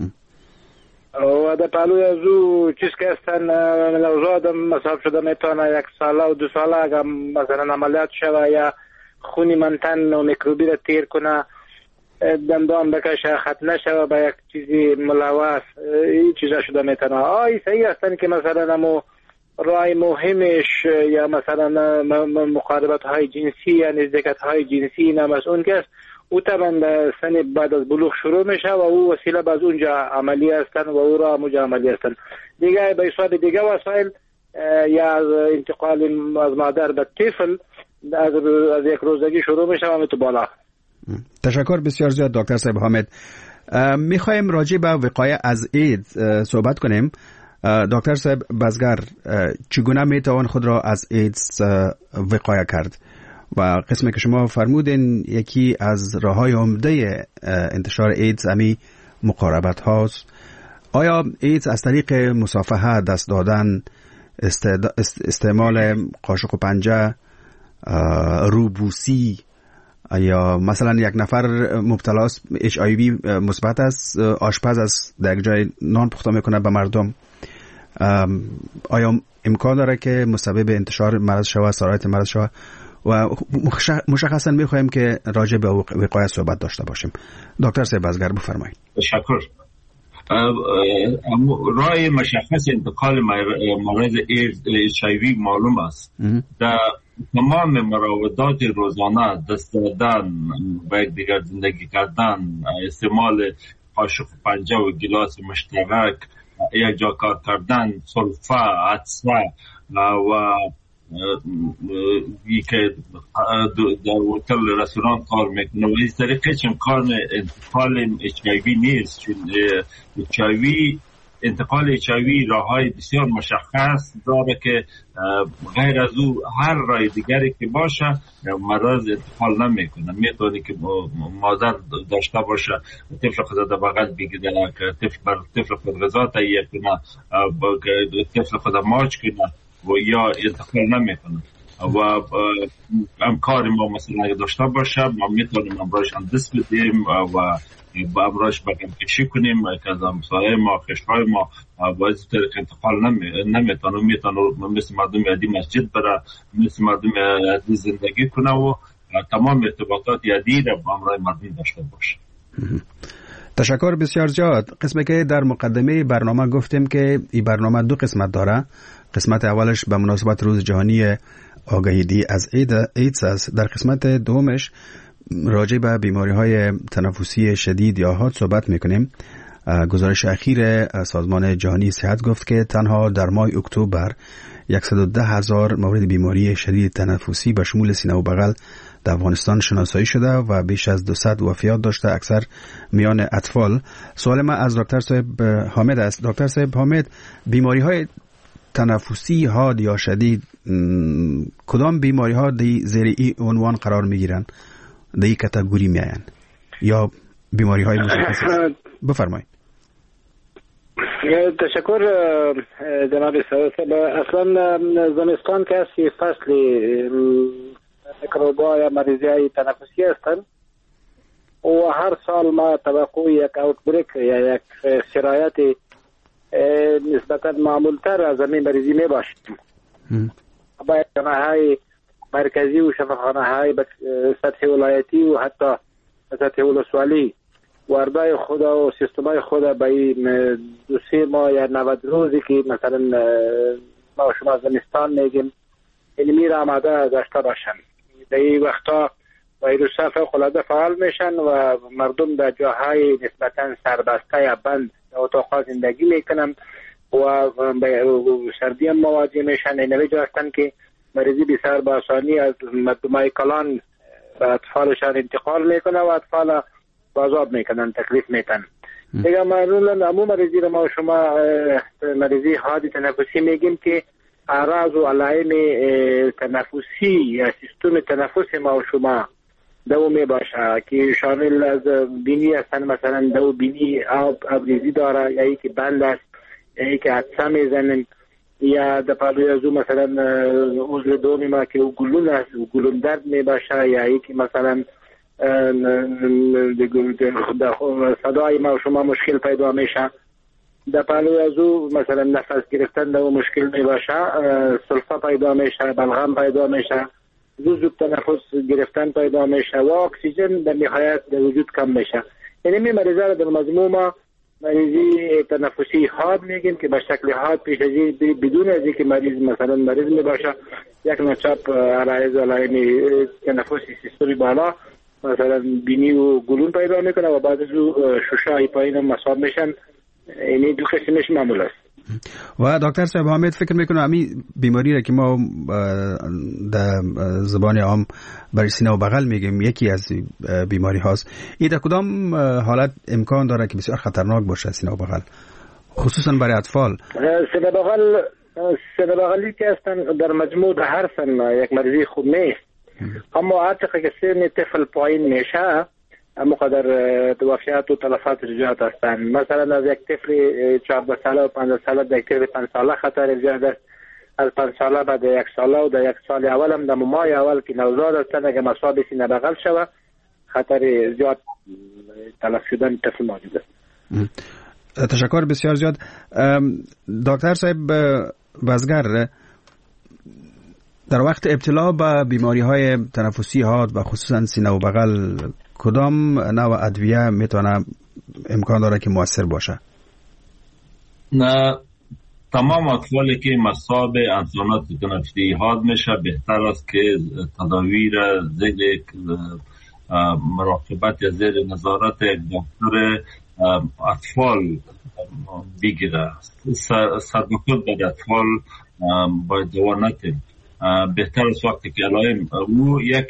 و در پهلوی از او چیز که هستن نوزاد مصاب شده میتونه یک ساله و دو ساله اگر مثلا عملیات شوه یا خونی منتن و میکروبی را تیر کنه، دندان بکشه، خط نشوه به یک چیزی ملوث، این چیزا شده میتونه. آی صحیح هستن که مثلا امو رای مهمش یا مثلا مقاربت های جنسی یا نزدیکت های جنسی نمسئول که است، او طبعا سن بعد از بلوغ شروع میشه و او وسیله باز اونجا عملی هستن و او را اونجا عملی هستن. دیگه به حساب دیگه وسایل یا از انتقال از مادر به طفل از, از یک روزگی شروع میشه و تو بالا. تشکر بسیار زیاد دکتر صاحب حامد. میخوایم راجع به وقایع از اید صحبت کنیم. دکتر صاحب بزگر، چگونه میتوان خود را از ایدز وقایع کرد؟ و قسمی که شما فرمودین یکی از راههای عمده انتشار ایدز امی مقاربت هاست. آیا ایدز از طریق مصافحه، دست دادن، استعمال قاشق و پنجه، روبوسی، یا مثلا یک نفر مبتلا است اچ آی وی مثبت است، آشپز است، در یک جای نان پخته میکنه به مردم، آیا امکان داره که مسبب انتشار مرض شود، سرایت مرض شود؟ و مشخصا میخوایم که راجع به وقایع صحبت داشته باشیم. دکتر صاحب بزگر بفرمایید. تشکر. راه مشخص انتقال مرض اچ آی وی معلوم است. در تمام مراودات روزانه، دست دادن، با یک دیگر زندگی کردن، استعمال قاشق و پنجه و گلاس مشترک، یک جا کار کردن، سلفه، عطسه و که در هتل رستوران کار میکنه و از طریقه چه امکان انتقال اچ آی وی نیست. چون اچ آی وی انتقال اچ آی وی راههای بسیار مشخص داره که غیر از او هر راه دیگری که باشه مرض انتقال نمیکنه. میتونه که مادر داشته باشه، طفل خود در بغل بگیره، طفل بر طفل خود غذا تهیه کنه، طفل خود ماچ کنه و یا انتقال نمیکنه. و امکار ما مثلا اگه داشته باشه ما میتونیم امراش اندس بدیم و با امراش بگم کشی کنیم که از همسایه ما، خشهای ما باید طریق انتقال نمیتونه. میتونه مثل مردم یادی مسجد بره، مثل مردم یادی زندگی کنه و تمام ارتباطات یادی را با امرای مردم داشته باشه. تشکر بسیار زیاد. قسمی که در مقدمه برنامه گفتیم که این برنامه دو قسمت داره. قسمت اولش به مناسبت روز جهانی آگاهی از ایدز است. در قسمت دومش راجع به بیماری‌های تنفسی شدید یا حاد صحبت می‌کنیم. گزارش اخیر سازمان جهانی صحت گفت که تنها در ماه اکتبر صد و ده هزار مورد بیماری شدید تنفسی به شمول سینه و بغل در افغانستان شناسایی شده و بیش از دویست وفیات داشته، اکثر میان اطفال. سوال من از دکتر صاحب حامد است. دکتر صاحب حامد، بیماری‌های تنفسی حاد یا شدید کدام بیماری ها دی زیر این عنوان قرار می گیرن، در این کاتگوری می آین یا بیماری های مشخص است؟ بفرمایید. تشکر جناب صاحب. اصلا زمستان که هستی فصل میکروبا یا مریضی های تنفسی هستن و هر سال ما توقع یک اوتبریک یا یک سرایت نسبتا معمولتر از همین مریضی می باشیم. باید شفاخانه های مرکزی و شفاخانه های سطح ولایتی و حتی سطح ولسوالی واردای خود و سیستمای خود به این دو سه ماه یا نود روزی که مثلا ما شما زمستان میگیم علمی را آماده داشته باشن. در این وقتا ویروس ها فوق العاده فعال میشن و مردم در جاهای نسبتا سربسته یا بند اتاق زندگی میکنن و سردی هم مواجه میشن. این وجه هستن که مریضی بسیار با آسانی از مردمای کلان و اطفالشان انتقال میکنه و اطفال بازاب میکنن، تکلیف میتن. دیگه معمولا عموم مریضی رو ما شما مریضی حاد تنفسی میگیم که اعراض و علائم تنفسی یا سیستم تنفس ما و شما دو می باشه که شامل از بینی هستن، مثلا دو بینی آب ابریزی داره یا ای که بند است یا ای که عطسه میزنن یا در پالوی ازو مثلا عضو دومی ما که گلون است گلون درد می باشه یا ای که مثلا صدای ما و شما مشکل پیدا میشه. در پالوی ازو مثلا نفس گرفتن دو مشکل می باشه، سلفه پیدا میشه، بلغم پیدا میشه، زود زود تنفس گرفتن پیدا میشه و اکسیژن در نهایت در وجود کم میشه. یعنی می مریضا را در مجموع ما مریضی تنفسی حاد میگیم که به شکل حاد پیش از این بدون از اینکه مریض مثلا مریض می باشه یک ناچپ عرایض علائم تنفسی سیستمی بالا مثلا بینی و گلون پیدا میکنه و بعد از او ششای پایین هم مصاب میشن. اینی دو قسمش معمول است. و دکتر صاحب حامد فکر میکنم امی بیماری را که ما در زبان عام برای سینه و بغل میگیم یکی از بیماری هاست، این در کدام حالت امکان داره که بسیار خطرناک باشه سینه و بغل، خصوصا برای اطفال؟ سینه بغل سینه بغلی که هستن در مجموع در هر سن یک مریضی خوب نیست، اما عاتقه که سن طفل پایین میشه اما قدر وفیات و تلفات زیاد هستند. مثلا از یک طفل چهارده ساله و پنجاه ساله در یک طفل پنج ساله خطر زیاد است، از پنج ساله بعد یک ساله و در یک سال اول هم در ماه اول که نوزاد هستند اگر مصاب سینه بغل شود خطر زیاد تلف شدن طفل موجود است. تشکر بسیار زیاد. دکتر صاحب وزگر، در وقت ابتلا به بیماری های تنفسی حاد و خصوصا سینه و بغل کدام نوع ادویه میتونه امکان داره که مؤثر باشه؟ نه، تمام اطفالی که مصاب انسانات تنفسی حاد میشه بهتر است که تداوی را زیر مراقبت یا زیر نظارت یک دکتر اطفال بگیره. صدقات به اطفال باید دوا ندیم. بهتر است وقتی که علائم او یک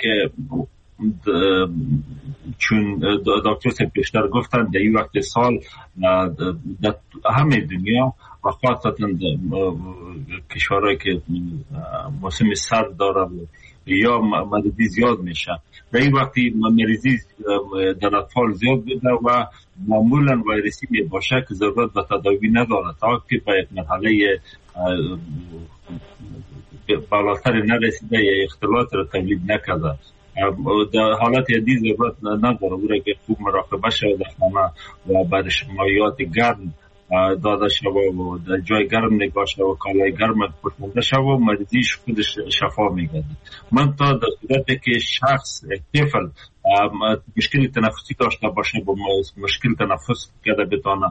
چون دکتر سه پیشتر گفتن در این وقت سال در همه دنیا و خاصتا کشورهایی که موسم سرد داره یا مریضی زیاد میشه، در این وقتی مریضی در اطفال زیاد بوده و معمولا ویروسی می باشه که ضرورت به تداوی نداره تا که به یک مرحله بالاتر نرسیده یا اختلاط را تولید نکرده. در حالت یدی ضرورت نداره او را که خوب مراقبه شود در خانه و برش مایات گرم داده شود و در جای گرم نگاه شود و کالای گرم پوشانده شود و مریضیش خودش شفا میگرده. من تا در صورتی که شخص طفل مشکل تنفسی داشته باشه با مشکل تنفس کرده بتانه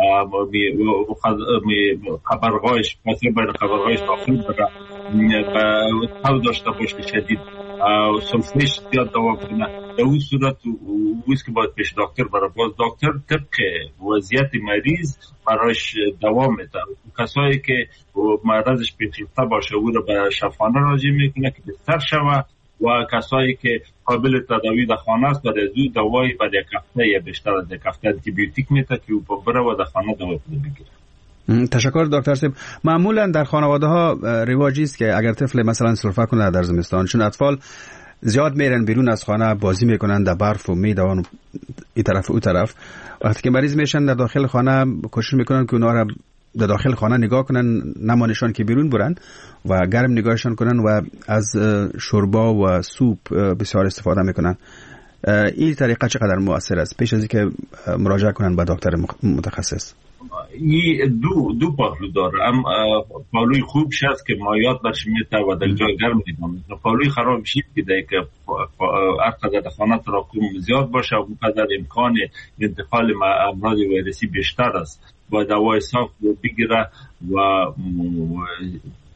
خبرگاهش مثلا باید خبرگاهش داخل بره و داشته باشه شدید سلفش زیاد دوا کنه، در اون صورت اویست که باید پیش دکتر برای باز دکتر طبق وضعیت مریض برایش دوا میده. کسایی که مرضش پیچیده باشه او رو به شفاخانه راجع میکنه که بهتر شوه و کسایی که قابل تداوی در خانه است برای زود دوایی برای یک هفته یا بیشتر از یک هفته آنتیبیوتیک میده که او بره و در خانه دوا بگیره. تشکر دکتر صاحب. معمولا در خانواده ها رواجی است که اگر طفل مثلا سرفه کنه در زمستان، چون اطفال زیاد میرن بیرون از خانه بازی میکنن در برف و میدوان این طرف و اون طرف، وقتی که مریض میشن در داخل خانه کوشش میکنن که اونا را در داخل خانه نگاه کنن، نمانشان که بیرون برن و گرم نگاهشان کنن و از شوربا و سوپ بسیار استفاده میکنن. این طریقه چقدر مؤثر است پیش از اینکه مراجعه کنن به دکتر متخصص؟ این دو دو پهلو داره. هم پهلوی خوب شد که مایات برش میته و در جای گرم نگاه میکنه. پهلوی خراب شد که در هر قدر خانه تراکم زیاد باشه و اون قدر امکان انتقال امراض ویروسی بیشتر است. با دوای صاف بگیره و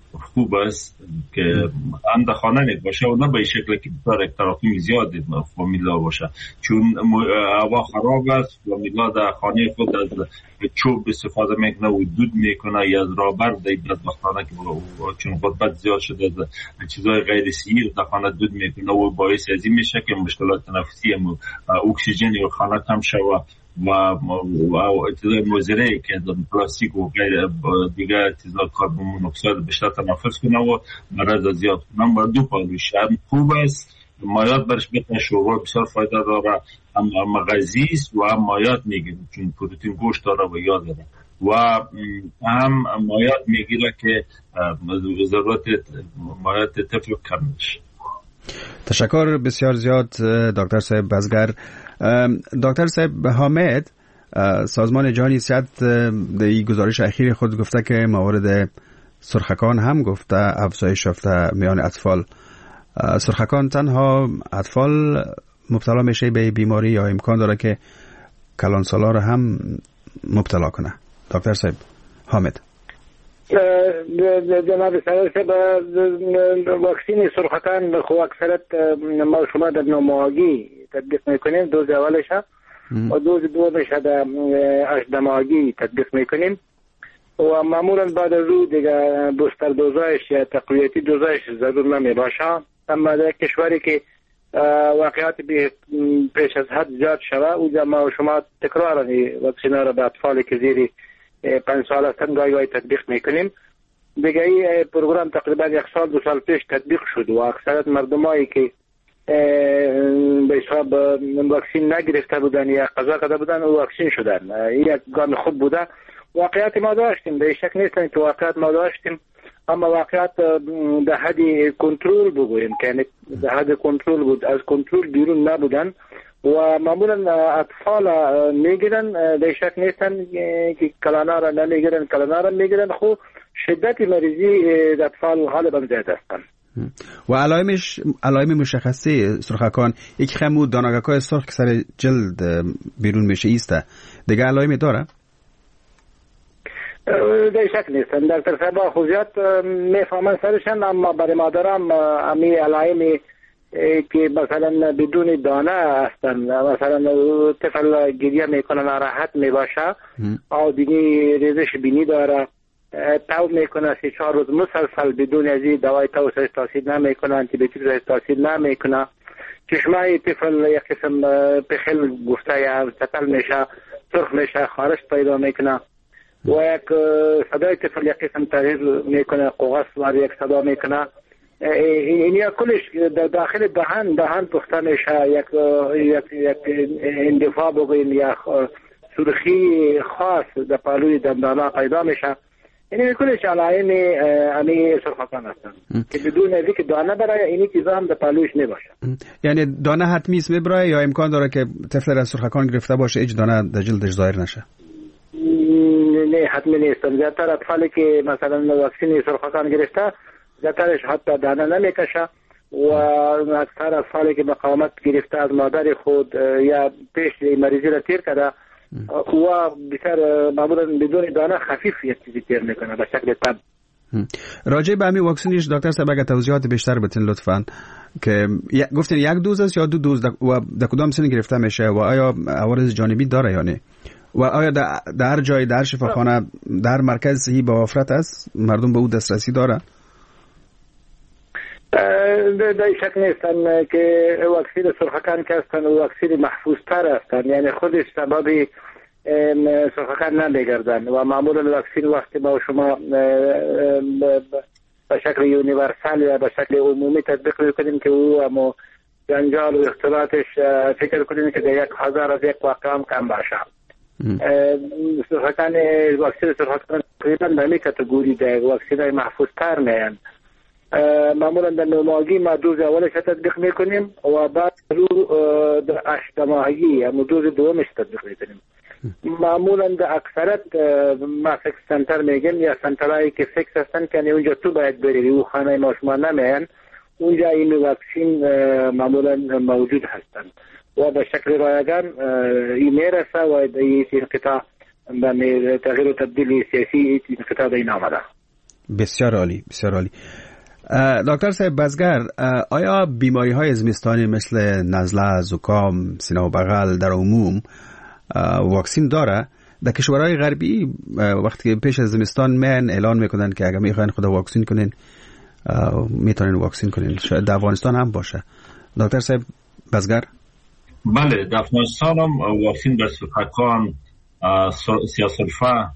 خوب است که اند خانه نک باشه و نه به شکل که بسیار یک تراکم زیاد فامیلا باشه، چون هوا خراب است. فامیلا در خانه خود از چوب استفاده میکنه و دود میکنه یا از رابر در بدبختانه که چون غربت زیاد شده از چیزای غیر سیر در خانه دود میکنه و باعث از این میشه که مشکلات تنفسی و اکسیژن و خانه کم شوه و اعتدای مزرعه که پلاستیک و غیر دیگر چیزا کربن مونوکساید بیشتر تنفس کنه و مرض زیاد کنه. و دو پالوش هم خوب است، مایات برش بتن شوربا بسیار فایده داره، هم مغذی است و هم مایات میگیره چون پروتئین گوشت داره و یاد داره و هم مایات میگیره که ضرورت مایات طفل کم میشه. تشکر بسیار زیاد دکتر صاحب بزگر. دکتر صاحب حامد، سازمان جهانی صحت در این گزارش اخیر خود گفته که موارد سرخکان هم گفته افزایش یافته میان اطفال. سرخکان تنها اطفال مبتلا میشه به بیماری یا امکان داره که کلانسالا را هم مبتلا کنه؟ دکتر صاحب حامد. جناب صاحب، واکسین سرخکان خو اکثرت ما شما در نوماهگی تطبیق میکنیم، دوز اولش و دوز دومش در هجده ماهگی تطبیق میکنیم و معمولا بعد از او دیگه بوستر دوزایش یا تقویتی دوزایش ضرور نمی باشه. اما در کشوری که واقعات پیش از حد زیاد شوه او ما و شما تکرارا واکسین را به اطفال که زیر پنج سال هستند گاهی گاهی تطبیق میکنیم. دیگه این پروگرام تقریبا یک سال دو سال پیش تطبیق شد و اکثرت مردمایی که به حساب واکسین نگرفته بودن یا قضا کرده بودن و واکسین شدن. این یک گام خوب بوده. واقعیت ما داشتیم، به شک نیستن که واقعیت ما داشتیم، اما واقعیت در حد کنترل بگوییم که در حد کنترل بود، از کنترل بیرون نبودن و معمولا اطفال میگیرن، به شک نیستن که کلانا را نمیگیرن، کلانا را میگیرن. خب شدت مریضی در اطفال غالبا زیاد هستند و علائمش علائم مشخصی سرخکان یک خمو دانگکای سرخ که سر جلد بیرون میشه ایسته، دیگه علائمی داره؟ در شک نیستن. در ترسبا خوزیت میفهمن سرشن، اما برای مادرم امی علائمی که مثلا بدون دانه هستن، مثلا طفل گریه میکنه، ناراحت میباشه او بینی ریزش بینی داره، تو میکنه سی چهار روز مسلسل بدون از این دوای تو سرش تاثیر نمیکنه، انتی بیوتیک سرش تاثیر نمیکنه، چشمه طفل یک قسم پخل گفته یا چتل میشه، سرخ میشه، خارش پیدا میکنه و یک صدای طفل یک قسم تغییر میکنه، قوغس و یک صدا میکنه. این یا کلش داخل دهان دهان پخته میشه، یک یک اندفاع بگویم یا سرخی خاص در پالوی دندانا پیدا میشه. این کلش علائم امی سرخکان هستن که بدون از اینکه دانه برای اینی چیزا هم در پالویش نباشه. یعنی دانه حتمی است میبره یا امکان داره که طفل از سرخکان گرفته باشه هیچ دانه در جلدش ظاهر نشه؟ نه حتمی نیست. زیادتر اطفالی که مثلا واکسین سرخکان گرفته زیادترش حتی دانه نمیکشه و اکثر اطفالی که مقاومت گرفته از مادر خود یا پیش مریضی را تیر کرده و بسیار معمولا بدون دانه خفیف یک چیزی تیر میکنه به شکل تب. راجع به همین واکسینش دکتر صاحب اگه توضیحات بیشتر بتین لطفاً، که گفتین یک دوز است یا دو دوز و در کدام سن گرفته میشه و آیا عوارض جانبی داره یا نه و آیا در هر جای در شفاخانه در مرکز صحی به وفرت است مردم به او دسترسی داره؟ در شک نیستن که واکسین سرخکان که هستن و واکسین محفوظ تر هستن، یعنی خودش سبب سرخکان نمیگردن و معمولا واکسین وقتی ما شما به شکل یونیورسال یا به شکل عمومی تطبیق میکنیم که او اما جنجال و اختلاطش فکر کنیم که در یک هزار از یک واقع هم کم باشه. سرخکان واکسین سرخکان تقریبا در می کتگوری در واکسین های محفوظ تر میان. معمولا در نوماهگی ما دوز اولش تطبیق میکنیم و بعد رو در هجده ماهگی اما دوز دومش تطبیق میکنیم. معمولا در اکثرت ما فکس سنتر میگیم یا سنترهایی که فکس هستن که اونجا تو باید بری و خانه ما شما نمیان، اونجا این واکسین معمولا موجود هستن و به شکل رایگان این میرسه و این انقطاع به تغییر و تبدیل سیاسی انقطاع به این آمده. بسیار عالی، بسیار عالی. دکتر صاحب بزگر، آیا بیماری های زمستانی مثل نزله، زکام، سینه و بغل در عموم واکسین داره؟ در کشورهای غربی وقتی پیش از زمستان من اعلان میکنن که اگر میخواین خود واکسین کنین میتونین واکسین کنین. شاید در افغانستان هم باشه. دکتر صاحب بزگر؟ بله، در افغانستان هم واکسین به سرطان، سیاه‌سرفه،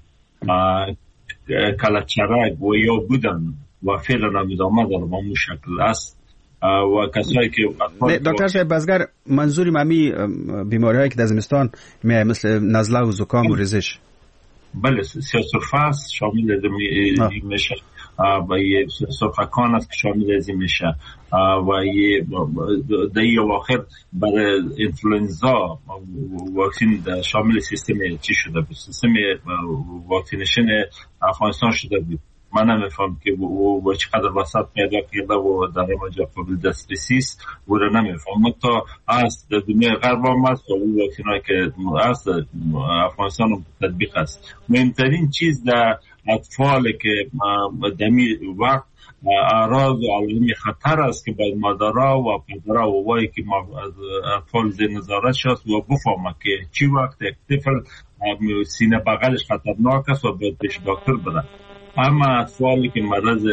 کلچرک و یا بودن و فعلا هم ادامه داره به اون شکل است. و کسایی که دکتر صاحب بزگر، منظوری ممی بیماری هایی که در زمستان مثل نزله و زکام و ریزش؟ بله، سیاه‌سرفه شامل این میشه و یه سرفکان است که شامل از این میشه و یه دهی اواخر برای انفلوئنزا واکسین شامل سیستم چی شده بود، سیستم واکسینیشن افغانستان شده بود. من نمیفهم که و چقدر وسط پیدا کرده و در اینجا قابل دسترسیست و رو نمیفهم. تا از دنیای غرب هم است و اون واکسین هایی که از افغانستان هم تطبیق است. مهمترین چیز در اطفال که دمی وقت اعراض و علائم خطر است که باید مادرها و پدرها و وایی که اطفال زیر نظارت شد و بفهمه که چی وقت یک طفل سینه بغلش خطرناک است و باید پیش دکتر بره. اما اطفالی که مرض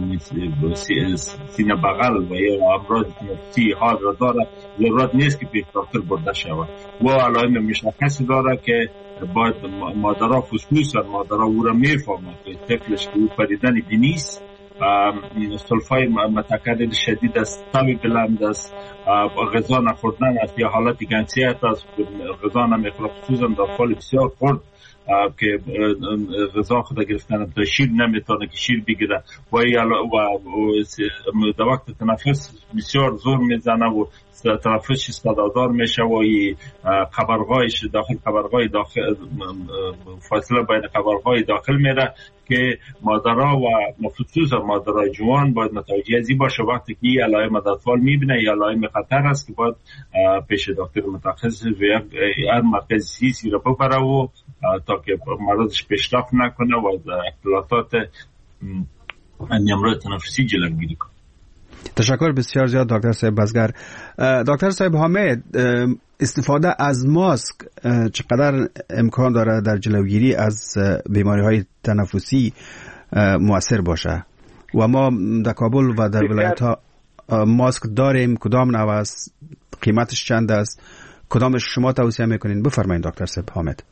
سینه بغل و یا امراض تنفسی حال را داره ضرورت نیست که پیش دکتر برده شود و علائم مشخصی داره که باید مادرها خصوصا مادرها او را میفهمه که طفلش که او پریدن بینیست، سلفای متکرر شدید است، تب بلند است، غذا نخوردن است یا حالت گنسیت است، غذا نمیخوره، خصوصا در اطفال بسیار خرد که غذا خود گرفتن تا شیر نمیتونه که شیر بگیره و در وقت تنفس بسیار زور میزنه و تنفسش صدادار میشه و قبرغایش داخل قبرغای داخل فاصله بین قبرغای داخل میره که مادرها و خصوصا مادرای جوان باید متوجه ازی باشه وقتی که این علائم در اطفال میبینه یا علائم خطر است که باید پیش دکتر متخصص و هر مرکز سیسی را ببره و تا که مرضش پیشرفت نکنه و اختلالات امراض تنفسی جلوگیری کنه. تشکر بسیار زیاد دکتر صاحب بزگر. دکتر صاحب حامد، استفاده از ماسک چقدر امکان داره در جلوگیری از بیماری های تنفسی مؤثر باشه و ما در کابل و در ولایت ها ماسک داریم؟ کدام نوع است؟ قیمتش چند است؟ کدامش شما توصیه میکنین؟ بفرمایید دکتر صاحب حامد.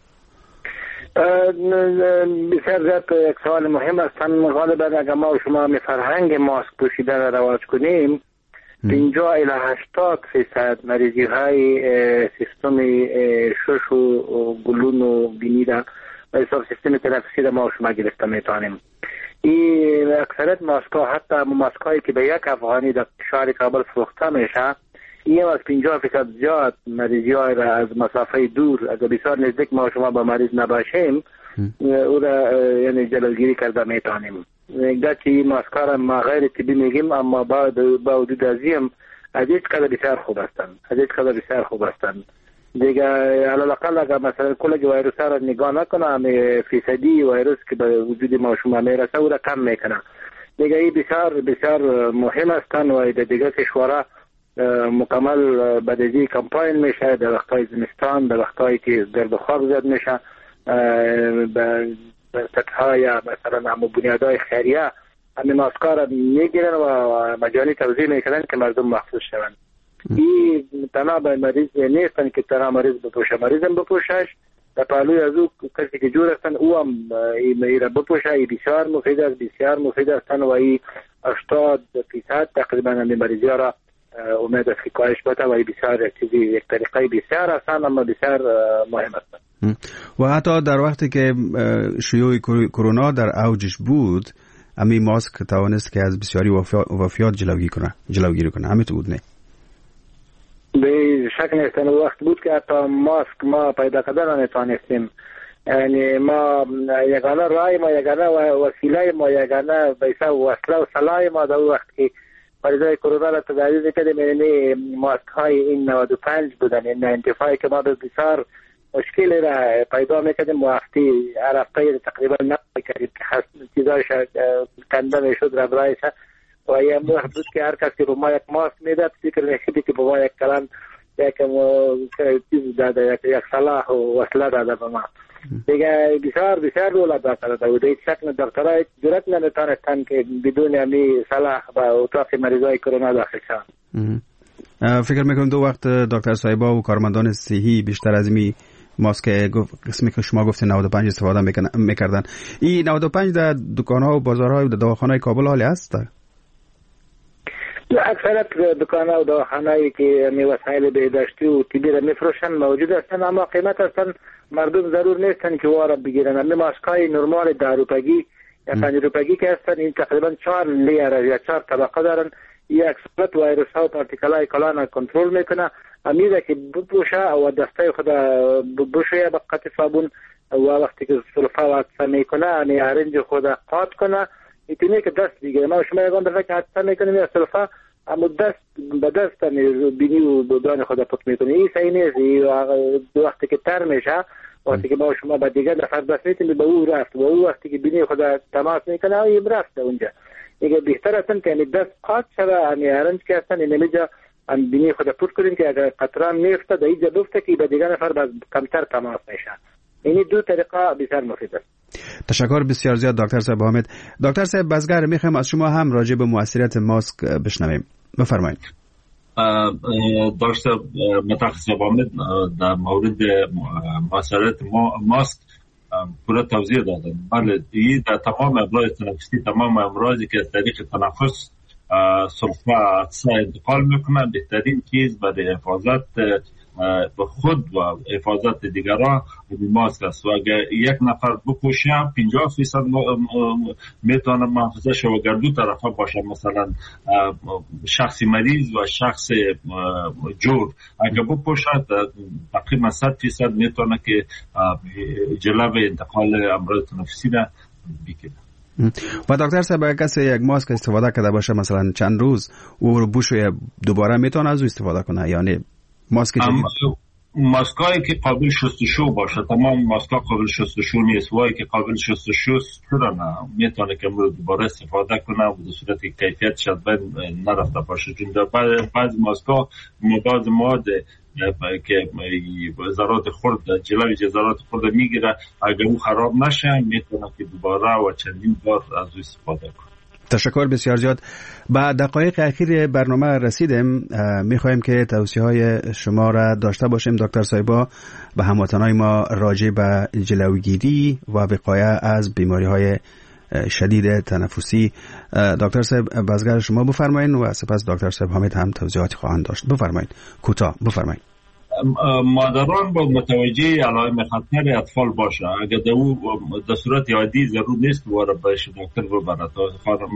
بسیار زیاد یک سوال مهم است. غالبا اگر ما و شما می فرهنگ ماسک پوشیدن را رواج کنیم پنجاه الی هشتاد فیصد مریضی های سیستم شش و گلون و بینی را و حساب سیستم تنفسی را ما و شما گرفته میتونیم. این اکثرت ماسک ها، حتی ماسک هایی که به یک افغانی در شهر کابل فروخته میشه، این از پنجاه فیصد زیاد مریضی های را از مسافه دور اگر بسیار نزدیک ما شما با مریض نباشیم او را یعنی جلوگیری کرده میتونیم. گرچه این ماسک ها را ما غیر طبی میگیم اما با با وجود ازیم از هیچ قدر بسیار خوب هستند، از هیچ قدر بسیار خوب هستند دیگه. علاوه اگر مثلا کل ویروس ها را نگاه نکنم فیصدی ویروس که به وجود ما شما میرسه او را کم میکنه دیگه. این بسیار بسیار مهم هستند و دیگه کشورها مکمل بدیزی کمپاین میشه در وقتهای زمستان، در وقتهایی که گرد و خواب زیاد میشه به سطحهای مثلا همو بنیادهای خیریه همین ماسکا را میگیرن و مجانی توضیح میکنن که مردم محفوظ شوند. این تنها به مریض نیستن که تنها مریض بپوشه، مریض هم بپوشش در پهلوی از او کسی که جور هستن او هم این را بپوشه. این بسیار مفید است، بسیار مفید هستن و این هشتاد فیصد تقریبا همین مریضی ها را امید است که کاهش بده و بسیار چیزی یک طریقه بسیار آسان اما بسیار مهم است. و حتی در وقتی که شیوع کرونا در اوجش بود همین ماسک توانست که از بسیاری وفیات جلوگیری کنه جلوگیری کنه همین تو بود؟ نه به شک نیست. وقت بود که حتی ماسک ما پیدا کردن نتوانستیم، یعنی ما یگانه رای ما یگانه وسیله ما یگانه بیسا وصله و سلاح ما در وقت که مریضای کرونا را تداوی میکردیم یعنی ماسک های این نود و پنج بودن، این نود و پنج که ما بسیار مشکلی را پیدا میکردیم و هفته هر هفته تقریبا نمی کردیم که چیزایش خنده میشد ربرایش و یه وقت بود که هر کس که به ما یک ماسک میداد فکر میکردی که به ما یک کلان یکم چیز داده یک یک سلاح و وصله داده به ما دیگه بسیار بسیار دولت داده بود هیچ شک نه دکترها جرأت نمیتونستن که بدون امی سلاح به اتاق مریضای کرونا داخل شوند. فکر میکنم دو وقت دکتر صاحبا و کارمندان صحی بیشتر از می ماسک قسمی که شما گفتین نود و پنج استفاده میکردن. این نود و پنج در دکان‌ها و بازارها و دواخانه‌های کابل حالی است؟ اکثرت دکان‌ها و دواخانه‌ای که می وسایل بهداشتی و طبی را میفروشن موجود هستند، اما قیمت هستن مردم ضرور نیستن که وارا بگیرن. امی ماسک‌های نرمال ده روپیگی یا پنج روپیگی که هستن این تقریبا چهار لیر یا چهار طبقه دارن. یک صورت ویروس ها و پارتیکل های کلان کنترل میکنه. امیده که بپوشه و دسته خود بپوشه با قطع صابون و وقتی که سلفا وقت میکنه امی ارنج خود قاط کنه میتونه که دست بگیره. ما شما یکان دفعه که حتی میکنیم یا سلفا اما دست به دست بینی و بدان خود پت میکنه. این صحیح نیست. وقتی که تر میشه وقتی که ما شما با دیگر نفر دست میتونیم به او رفت و او وقتی که بینی خود تماس میکنه این رفته اونجا. دیگه بهتر است که دست قاط شده امی ارنج که هستن این نمیجا ام بینی خود پوت کنیم که اگر قطران میفته در اینجا بفته که به دیگر نفر باز کمتر تماس میشه. این دو طریقه بسیار مفید است. تشکر بسیار زیاد دکتر صاحب حامد. دکتر صاحب بزگر میخوایم از شما هم راجع به موثریت ماسک بشنویم. بفرمایید. دکتر متخصص حامد در مورد موثریت ماسک پورا توضیح دادن. بله این در تمام امراض تنفسی، تمام امراضی که از طریق تنفس سلفا عطسه انتقال میکنن بهترین چیز برای حفاظت به خود و حفاظت دیگران ماسک است. و اگر یک نفر بپوشه پنجاه فیصد میتونه محافظه شو. اگر دو طرفه باشه مثلا شخص مریض و شخص جور اگر بپوشه تقریبا صد فیصد میتونه که جلوی انتقال امراض تنفسی را بگیره. و دکتر صاحب اگر کسی یک ماسک استفاده کرده باشه مثلا چند روز او رو بوشه دوباره میتونه از او استفاده کنه؟ یعنی ماسک ماسکایی که قابل شستشو باشه، تمام ماسکا قابل شستشو نیست. وای که قابل شستشو شده نه میتونه که امروز دوباره استفاده کنه و به صورت کیفیت شد نرفته باشه. چون بعض ماسکا مباز مواد که ذرات خرد جلوی ذرات خرد میگیره اگر اون خراب نشه میتونه که دوباره و چندین بار از او استفاده کنه. تشکر بسیار زیاد. با دقایق اخیر برنامه رسیدیم. میخواهیم که توصیه های شما را داشته باشیم دکتر صاحبا به هموطنان ما راجع به جلوگیری و وقایه از بیماری های شدید تنفسی. دکتر صاحب بازگار شما بفرمایید و سپس دکتر صاحب حامد هم توضیحات خواهند داشت. بفرمایید کوتاه بفرمایید. مادران با متوجه علائم خطر اطفال باشه. اگر در او در صورت عادی ضرور نیست که وارد بشه دکتر ببرد. خانم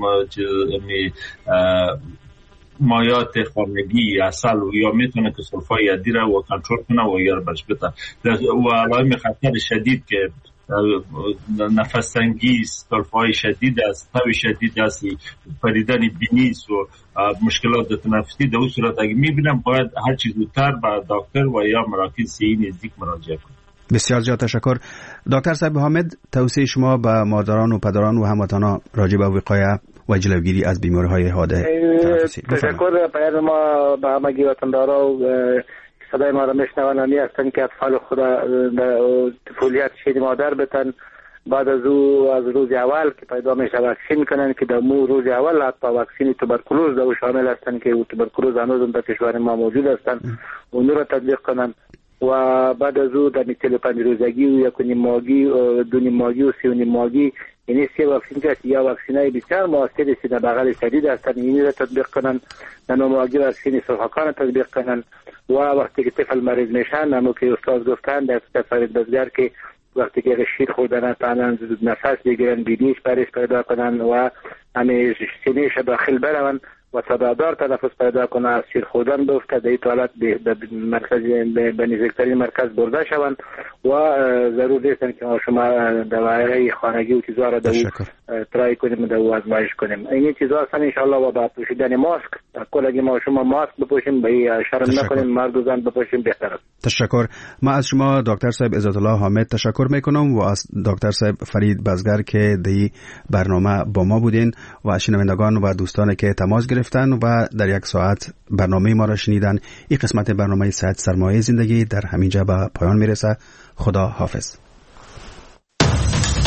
مایات خانگی اصل یا میتونه که سلفای عادی را و کنترل کنه و یا برش بده. و علائم خطر شدید که نفس تنگی، سلفای شدید است، تب شدید است، پریدن بینیس و مشکلات تنفسی، در اون صورت اگه میبینم باید هر چیز زودتر به دکتر و یا مراکز صحی نزدیک مراجعه کنم. بسیار زیاد تشکر. دکتر صاحب حامد توصیه شما به مادران و پدران و هموطنان راجع به وقایه و جلوگیری از بیماری‌های حاده تنفسی. تشکر. پیام ما به همگی وطندارا و صدای ما را میشنوند همی هستند که اطفال خود طفولیت شیر مادر بتن بعد از او از روز اول که پیدا میشه واکسین کنن که در مو روز اول حتی واکسین توبرکولوز در شامل هستند که توبرکولوز هنوز در کشور ما موجود هستند اون را تطبیق کنن و بعد از او در چهل و پنج روزگی و یک و نیم ماهگی دو نیم ماهگی و سی و نیم ماهگی یعنی سه واکسین که یا واکسینای بسیار موثر است در بغل شدید هستند اینی را تطبیق کنن. در نو ماهگی واکسین سلفاکان تطبیق کنن و وقتی که طفل مریض میشن همون که استاد گفتن در سفارت بزگر که وقتی که شیر خوردن نتانن نفس بگیرن بینیش برش پیدا کنن و همه سینهش داخل برون و صدادار تنفس پیدا کنه، از شیر خودن بیفته، در این حالت به مرکز به نزدیکترین مرکز برده شوند و ضرور نیست که ما شما دوای خانگی و چیزا را دو ترای کنیم دو آزمایش کنیم. این چیزا هستن ان شاء الله. و با پوشیدن ماسک، کل ما شما ماسک بپوشیم، به شرم نکنیم، مرد و زن بپوشیم بهتر است. تشکر. ما از شما دکتر صاحب عزت الله حامد تشکر میکنم و از دکتر صاحب فرید بزگر که دی برنامه با ما بودین و شنوندگان و دوستان که تماس گرفتن و در یک ساعت برنامه ما را شنیدن. این قسمت برنامه صحت سرمایه زندگی در همینجا به پایان میرسه. خدا حافظ.